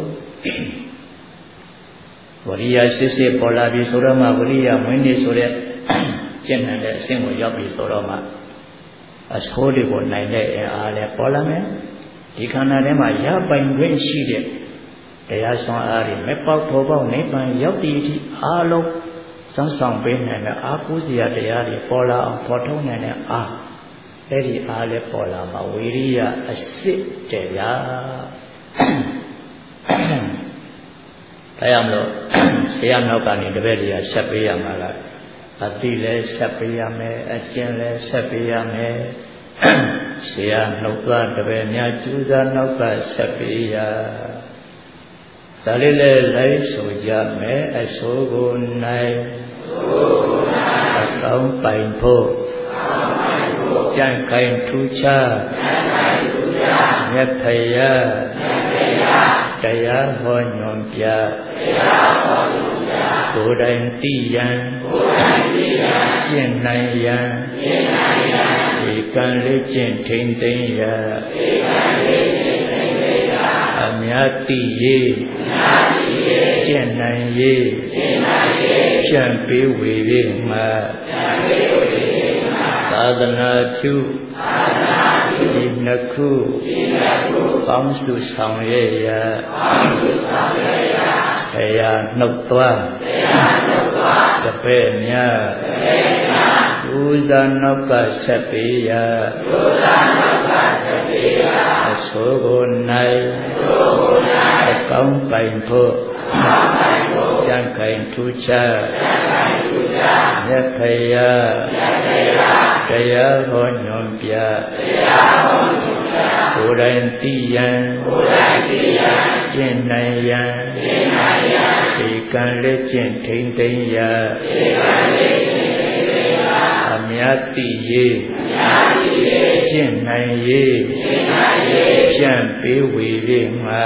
ဝရိယစစ်စစ်ပေါ်လာပြီဆိုတော့မှဝရိယမွေးနေ့ဆိုတဲ့ကျင့်နိုင်တဲ့အဆင့်ကိုရောက်ပြီဆိုတော့မှအဆိုးတွေကိုနိုင်တဲ့အင်အားလည်းပေါ်လာမယ်ဒီခန္ဓာထဲမှာရပိုင်ခွင့်ရှိတဲ့တရားစွမ်းအားတွေမပေါက်ပေါ်ပေါက်နိဗ္ဗာန်ရောက်တည်သည့်အားလုံးစောင့်ဆောင်ပေးနိုင်တဲ့အာကုစရာတရားတွေပေါ်လာအောင်ပေါ်ထုတ်နိုင်တဲ့အားအဲ့ဒီအားလည်းပေါ်လာမှာဝိရိယအစစ်တယ်ဗျာဒါကြောင့်မလို့ဆရာနောက်ကနေတပည့်တွေကဆက်ပေးရမှာလားအတိလည်းဆက်ပေးရမယ်အကျင့်လည်းဆက်ပေးရမယ်ဆရာနှုတ်သားတပည့်များကျူးစာနောက်ကဆက်ပေးရဒါလေးလည်းလိုက်ဆိုကြမယ်အဆိုးကိုနိုင်အကောင်းပိုင်ဖို့ကြံ့ခိုင်ထူးခြားမြတ်ဖယားတရားဟောညွန်ပြကိုယ်တိုင်သိရန်ကျင့်နိုင်ရန်ဒီကံလေးကျင့်ထိန်သိမ်းရအများသိရေးကျင့်နိုင်ရေးဖြန့်ပေးဝေရေးမှာသာသနာပြုဒီနှစ်ခုပေါင်းစုဆောင်ရရဆရာနှုတ်သွားတပည့်များဦးဇာနောက်ကဆက်ပေးရအဆိုးကိုနိုင်အကောင်းပိုင်ဖို့ကြံ့ခိုင်ထူးခြားမြတ်ဖယားတရားဟောညွှန်ပြကိုယ်တိုင်သိရန်ကျင့်နိုင်ရန်ဒီကံလက်ကျင့်ထိန်သိမ်းရာအမြတ်သိရေးကျင့်နိုင်ရေးဖြန့်ပေးဝေ၍ငါ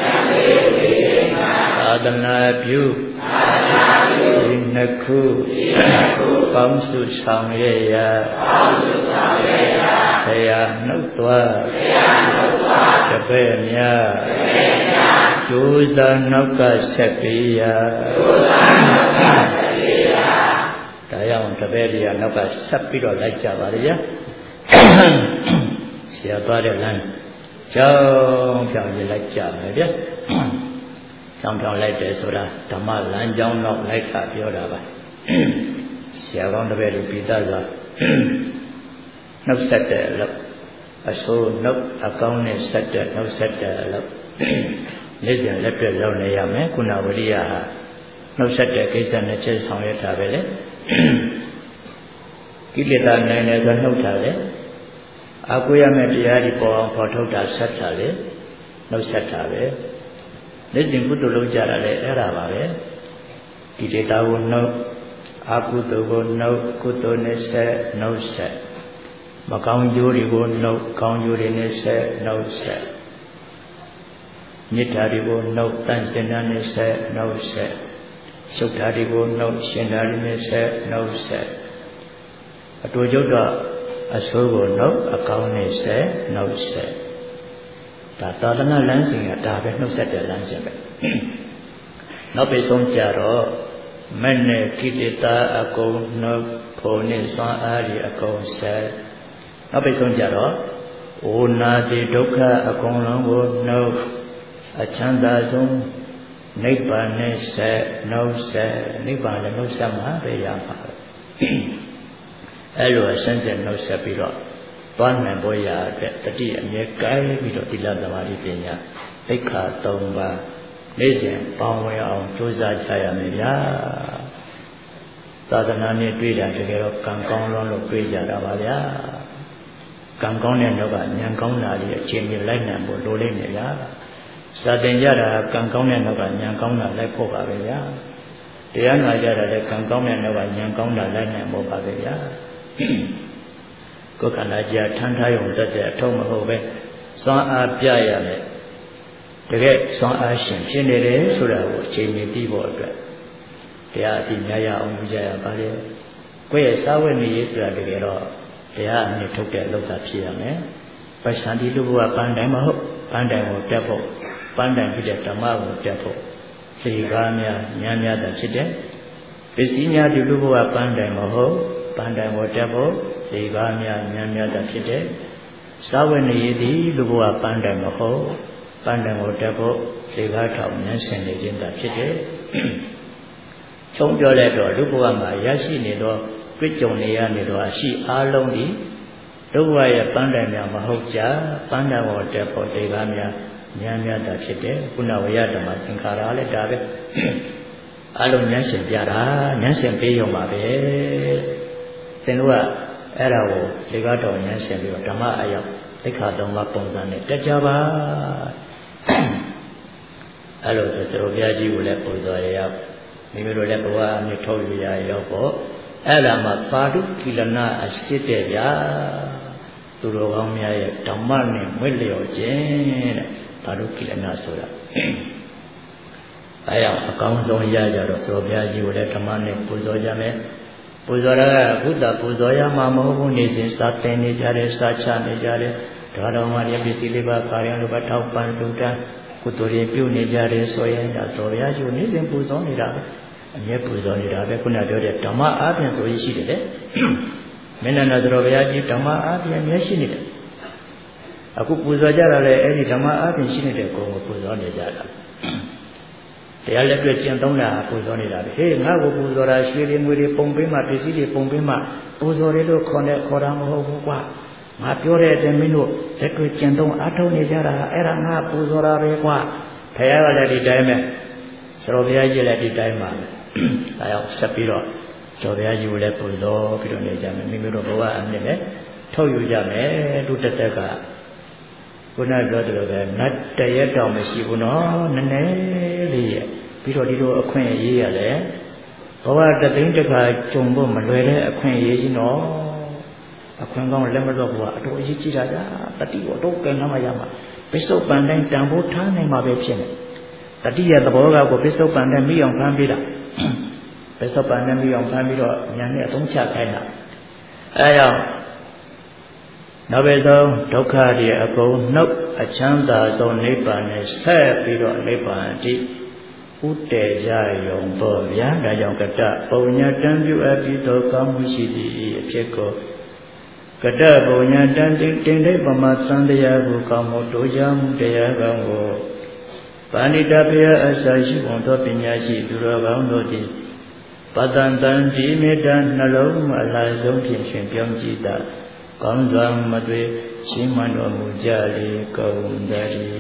သာသနာပြုဒီနှစ်ခုပေါင်းစုဆောင်ရရာဆရာနှုတ်သွားတပည့်များကျိုးစားနောက်ကဆက်ပေးရာဒါကြောင့်တပည့်တွေကနောက်ကဆက်ပြီးတော့လိုက်ကြပါလေဗျာဆရာသွားတဲ့လမ်းကြောင်းပြောင်းရလိုက်ကြမယ်ဗျာကြောင်းပြောင်းလိုက်တယ်ဆိုတာဓမ္မလမ်းကြောင်းတော့လိုက်တာပြောတာပါဆရာကောင်းတပည့်လူပိသားစွာနှုတ်ဆက်တဲ့အလုပ်အစိုးနှုတ်အကောင်းနဲ့ဆက်တဲ့နှုတ်ဆက်တဲ့အလုပ်နေ့စဉ်လက်ပြလုပ်နေရမယ်ခုနဝရိယဟာနှုတ်ဆက်တဲ့ကိစ္စနဲ့ချက်ဆောင်ရွက်တာပဲလေကိလေသာနိုင်တယ်ဆိုနှုတ်တာလေအကူရမယ့်တရားဒီပေါ်အောင်ဖော်ထုတ်တာဆက်တာလေနှုတ်ဆက်တာပဲနေ့စဉ်ကုသိုလ်လုပ်ကြတာလေအဲ့ဒါပါပဲကိလေသာကိုနှုတ်အကုသိုလ်ကိုနှုတ်ကုသိုလ်နဲ့ဆက်နှုတ်ဆက်မကောင်းကျိုးတွေကိုနှုတ်ကောင်းကျိုးတွေနဲ့ဆက်နှုတ်ဆက်မေတ္တာတွေကိုနှုတ်တန်စင်တာနဲ့ဆက်နှုတ်ဆက်ရှုပ်တာတွေကိုနှုတ်ရှင်တာတွေနဲ့ဆက်နှုတ်ဆက်အတူကျုပ်တော့အဆိုးကိုနှုတ်အကောင်းနဲ့ဆက်နှုတ်ဆက်ဒါသာသနာလမ်းစဉ်ကဒါပဲနှုတ်ဆက်တဲ့လမ်းစဉ်ပဲနောက်ပြီးဆုံးကြတော့မနဲ့ကိလေသာအကုန်နှုတ်ဖို့နဲ့စွမ်းအားတွေအကုန်ဆက်နောက်ပြီးဆုံးကြတော့ဩနာတိဒုက္ခအကုန်လုံးကိုနှုတ်အချမ်းသာဆုံးနိဗ္ဗာန်နဲ့ဆက်နှုတ်ဆက်နိဗ္ဗာန်လည်းနှုတ်ဆက်မှာပဲရမှာအဲလိုအစင်းတဲ့နှုတ်ဆက်ပြီးတော့သွားနိုင်ဖို့ရတဲ့တတိအမြဲကိုင်းပြီးတော့သီလသမာဓိပညာသိက္ခာ၃ပါးနေ့စဉ်ပေါင်းဝင်အောင်ကြိုးစားကြရမယ်ဗျာသာသနာနဲ့တွေ့တာတကယ်တော့ကံကောင်းလို့လို့တွေ့ကြတာပါဗျာကံကောင်းတဲ့တော့ကဉာဏ်ကောင်းတာကြီးအချိန်ကြီးလိုက်နိုင်ဖို့လိုလိမ့်မယ်ဗျာစာသင်ကြတာကံကောင်းတဲ့နောက်ကဉာဏ်ကောင်းတာလိုက်ဖို့ပါပဲဗျာတရားနာကြတာလည်းကံကောင်းတဲ့နောက်ကဉာဏ်ကောင်းတာလိုက်နိုင်ဖို့ပါပဲဗျာကိုယ်ခန္ဓာကြီးထမ်းထားရုံတက်တဲ့အထုံးမဟုတ်ပဲစွမ်းအားပြရမယ်တကယ်စွမ်းအားရှင်ဖြစ်နေတယ်ဆိုတာကိုအချိန်ကြီးပြီးဖို့အတွက်တရားအတိများရအောင်ကြရပါလေကိုယ့်ရဲ့စာဝတ်နေရေးဆိုတာတကယ်တော့တရားအမြင့်ထုတ်တဲ့လောက်သာဖြစ်ရမယ်ပဋ္ဌာန်းဒီလူဘဝပန်းတိုင်းမဟုတ်ပန်းတိုင်းကိုတက်ဖို့ပန်းတိုင်းဖြစ်တဲ့ဓမ္မကိုတက်ဖို့သေကားများဉာဏ်များသာဖြစ်တဲ့ပစ္စည်းများဒီလူဘဝပန်းတိုင်းမဟုတ်ပန်းတိုင်းကိုတက်ဖို့သေကားများဉာဏ်များသာဖြစ်တဲ့စာဝတ်နေရေးဒီလူဘဝပန်းတိုင်းမဟုတ်ပန်းတိုင်းကိုတက်ဖို့သေကားထောင်ဉာဏ်ရှင်နေခြင်းသာဖြစ်တဲ့ချုံပြောလိုက်တော့လူဘဝမှာရရှိနေတော့ကြွကြုံနေရနေတော့အရှိအားလုံးဒီဒုက္ခရဲ့ပန်းတိုင်များမဟုတ်ကြပန်းတိုင်ပေါ်တက်ဖို့တေကားများဉာဏ်များတာဖြစ်တယ်ခုနဝရဓမ္မသင်္ခါရလည်းဒါပဲအလုံးဉာဏ်ရှင်ပြတာဉာဏ်ရှင်ပေးရုံပါပဲသင်တို့ကအဲ့ဒါကိုတေကားတော်ဉာဏ်ရှင်ပြီးတော့ဓမ္မအရောက်သိက္ခာသုံးပါးပုံစံနဲ့တက်ကြပါအဲ့လိုဆိုစရောဘုရားကြီးကိုလည်းပူဇော်ရရောက်မိမိတို့လည်းဘဝအမြင့်ထုတ်ရရရောက်ပေါ့အဲ့ဒါမှပါဠုကိလနာအရှိတဲ့ဗျာသူတော်ကောင်းများရဲ့ဓမ္မနဲ့မွေ့လျော်ခြင်းတဲ့ပါဠုကိလနာဆိုတာအဲအောင်အကောင်းဆုံးရကြတော့ဆိုဘုရားကြီးကိုလည်းဓမ္မနဲ့ပူဇော်ကြမယ်ပူဇော်ရတာဘုဒ္ဓပူဇော်ရမှာမဟုတ်ဘူးနေစဉ်စာသင်နေကြတယ်စာချနေကြတယ်ဒါတော်မှာရပစ္စည်းလေးပါးကာယံလိုပါထောက်ပံ့လူတန်းကုသိုလ်တွေပြုနေကြတယ်ဆိုရင်ဒါဆိုဘုရားကြီးကိုနေစဉ်ပူဇော်နေတာပဲအမြဲပူဇော်နေတာပဲခုနပြောတဲ့ဓမ္မအားဖြင့်ဆိုရရှိတယ်လေမင်းနဲ့တော်ဘုရားကြီးဓမ္မအားဖြင့်အမြဲရှိနေတယ်အခုပူဇော်ကြတာလေအဲ့ဒီဓမ္မအားဖြင့်ရှိနေတဲ့ကိုယ်ကိုပူဇော်နေကြတာတရားလက်တွေ့ကျင့်သုံးတာပူဇော်နေတာပဲဟေးငါ့ကိုပူဇော်တာရွှေတွေငွေတွေပုံပေးမှပစ္စည်းတွေပုံပေးမှပူဇော်တယ်လို့ခေါ်တဲ့ခေါ်တာမဟုတ်ဘူးကွာငါပြောတဲ့အတိုင်းမင်းတို့လက်တွေ့ကျင့်သုံးအားထုတ်နေကြတာအဲ့ဒါငါပူဇော်တာပဲကွာဘုရားကလည်းဒီတိုင်းပဲဆရာဘုရားကြီးလည်းဒီတိုင်းပါပဲအဲအောင်ဆက်ပြီးတော့တော်ဗျာကြီးကိုလည်းပူဇော်ပြီးတော့နေကြမယ်မိမိတို့ဘဝအမြင့်နဲ့ထုတ်ယူကြမယ်လူတက်တက်ကခုနပြောသလိုပဲနတ်တရက်တောင်မရှိဘူးနော်နည်းနည်းလေးရဲ့ပြီးတော့ဒီလိုအခွင့်အရေးရတယ်ဘဝတသိန်းတစ်ခါကြုံဖို့မလွယ်တဲ့အခွင့်အရေးကြီးနော်အခွင့်ကောင်းလက်မလွတ်ဘူးကအတော်အရေးကြီးတာကြာတတိကိုတော့ကဲနှမရမှာပစ္စုပန်တိုင်းတန်ဖိုးထားနိုင်မှာပဲဖြစ်နေတတိယသဘောကကိုပစ္စုပန်တိုင်းမိအောင်ဖမ်းပေးတာပစ္စုပန်တိုင်းမိအောင်ဖမ်းပြီးတော့ညာနဲ့အသုံးချခိုင်းတာအဲကြောင့်နောက်ပဲဆုံးဒုက္ခတွေအကုန်နှုတ်အချမ်းသာဆုံးနိဗ္ဗာန်နဲ့ဆက်ပြီးတော့နိဗ္ဗာန်တိဥတည်ကြရုံပေါ့ဗျာဒါကြောင့်ကတ္တပုံညာတံပြုအပ်ပြီးသောကောင်းမှုရှိသည့်အဖြစ်ကိုကတ္တပုံညာတံတင်တင်တဲ့ပမာသံတရားကိုကောင်းမှုတို့ကြမှုတရားကောင်းကိုပါဏိတဖေယအစာရှိပုံသောပညာရှိသူတော်ကောင်းတို့သည်ပတ္တန်တံဒီမေတ္တာနှလုံးအလားဆုံးဖြင့်ရှင်ပြောင်းကြည့်တာကောင်းစွာမတွေ့ရှင်းမှန်တော်မူကြလေကုန်တ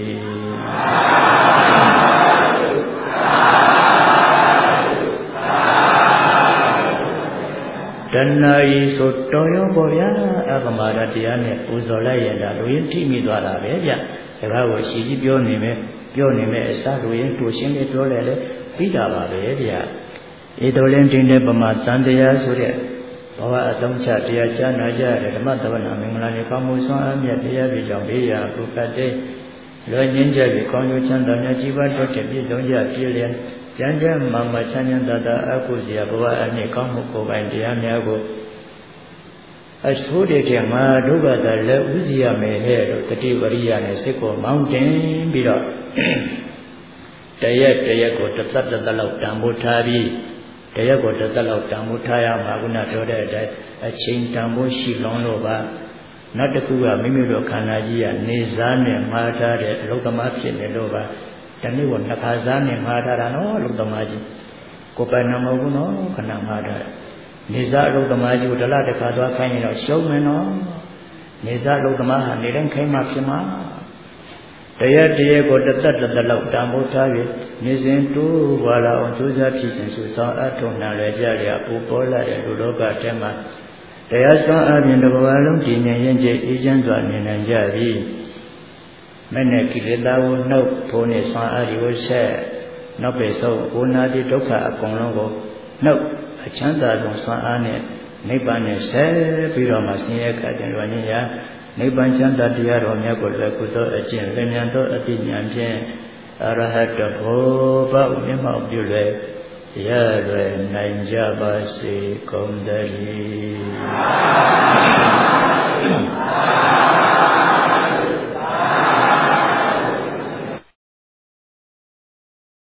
ည်းတဏှာဤဆိုတော်ရောပေါ်ဗျာအပမာဒတရားနဲ့ပူဇော်လိုက်ရတာလူရင်းထိမိသွားတာပဲဗျစကားကိုရှည်ကြီးပြောနေမယ်ပြောနေမယ်အစားလူရင်းတူရှင်းလေးပြောလဲလဲပြီးတာပါပဲဗျဧတော်လင်းတင်တဲ့ပမာသံတရားဆိုတဲ့ဘဝအသုံးချတရားချနာကြတဲ့ဓမ္မသဝနာမင်္ဂလာနေကောင်းမှုဆွမ်းအားမြတ်တရားပြကြောင့်ဘေးရာပုကတဲ့လွယ်ငင်းကြပြီးကောင်းကျိုးချမ်းသာများကြီးပွားတိုးတက်ပြည့်စုံကြပြည့်လျက်ကျမ်းကျမ်းမာမချမ်းချမ်းသာသာအကုစရာဘဝအနှစ်ကောင်းမှုကိုယ်ပိုင်တရားများကိုအဆိုးတဲ့မှာဒုက္ခသာလည်းဥစီရမယ်ဟဲ့လို့တတိဝရိယနဲ့စိတ်ကိုမောင်းတင်ပြီးတော့တရက်တရက်ကိုတစ်သက်တစ်သက်လောက်တန်ဖိုးထားပြီးတရက်ကိုတစ်သက်လောက်တန်ဖိုးထားရမှာခုနပြောတဲ့အတိုင်းအချိန်တန်ဖိုးရှိလွန်လို့ပါနောက်တစ်ခုကမိမိတို့ခန္ဓာကြီးကနေစားနဲ့မှားထားတဲ့အလုသမားဖြစ်နေလို့ပါတနေ့ကနှစ်ခါစားနဲ့မှားထားတာနော်အလုသမားကြီးကိုယ်ပိုင်နမဟုတ်ဘူးနော်ခဏမှားထားနေစားအလုသမားကြီးကိုတလားတစ်ခါသွားခိုင်းရင်တော့ရှုံးမယ်နော်နေစားအလုသမားဟာနေတိုင်းခိုင်းမှဖြစ်မှာတရက်တရက်ကိုတစ်သက်တစ်သက်လောက်တန်ဖိုးထားပြီးနေစဉ်တိုးပွားလာအောင်ကြိုးစားဖြစ်စဉ်စုဆောင်အထုံနာလည်းကြရပူပေါ်လာတဲ့လူလောကထဲမှာတရားဆောင်အပြင်တစ်ဘဝလုံးတည်ငြိမ်ရင်ကျအေးချမ်းစွာနေနိုင်ကြပြီမဲ့နဲ့ကိလေသာကိုနှုတ်ဖို့နဲ့ဆောင်အားဒီကိုဆက်နောက်ပဲဆုံးဝိနာတိဒုက္ခအကုန်လုံးကိုနှုတ်အချမ်းသာဆုံးဆောင်အားနဲ့နိဗ္ဗာန်နဲ့ဆက်ပြီးတော့မှဆင်းရဲခတ်တဲ့လွန်ရင်းရာနိဗ္ဗာန်ချမ်းသာတရားတော်မြတ်ကိုလည်းကုသိုလ်အကျင့်လျင်သောအတိညာဖြင့်အရဟတဘောဘုမျက်မှောက်ပြုလေရလွယ်နိုင်ကြပါစေကုန်သတည်း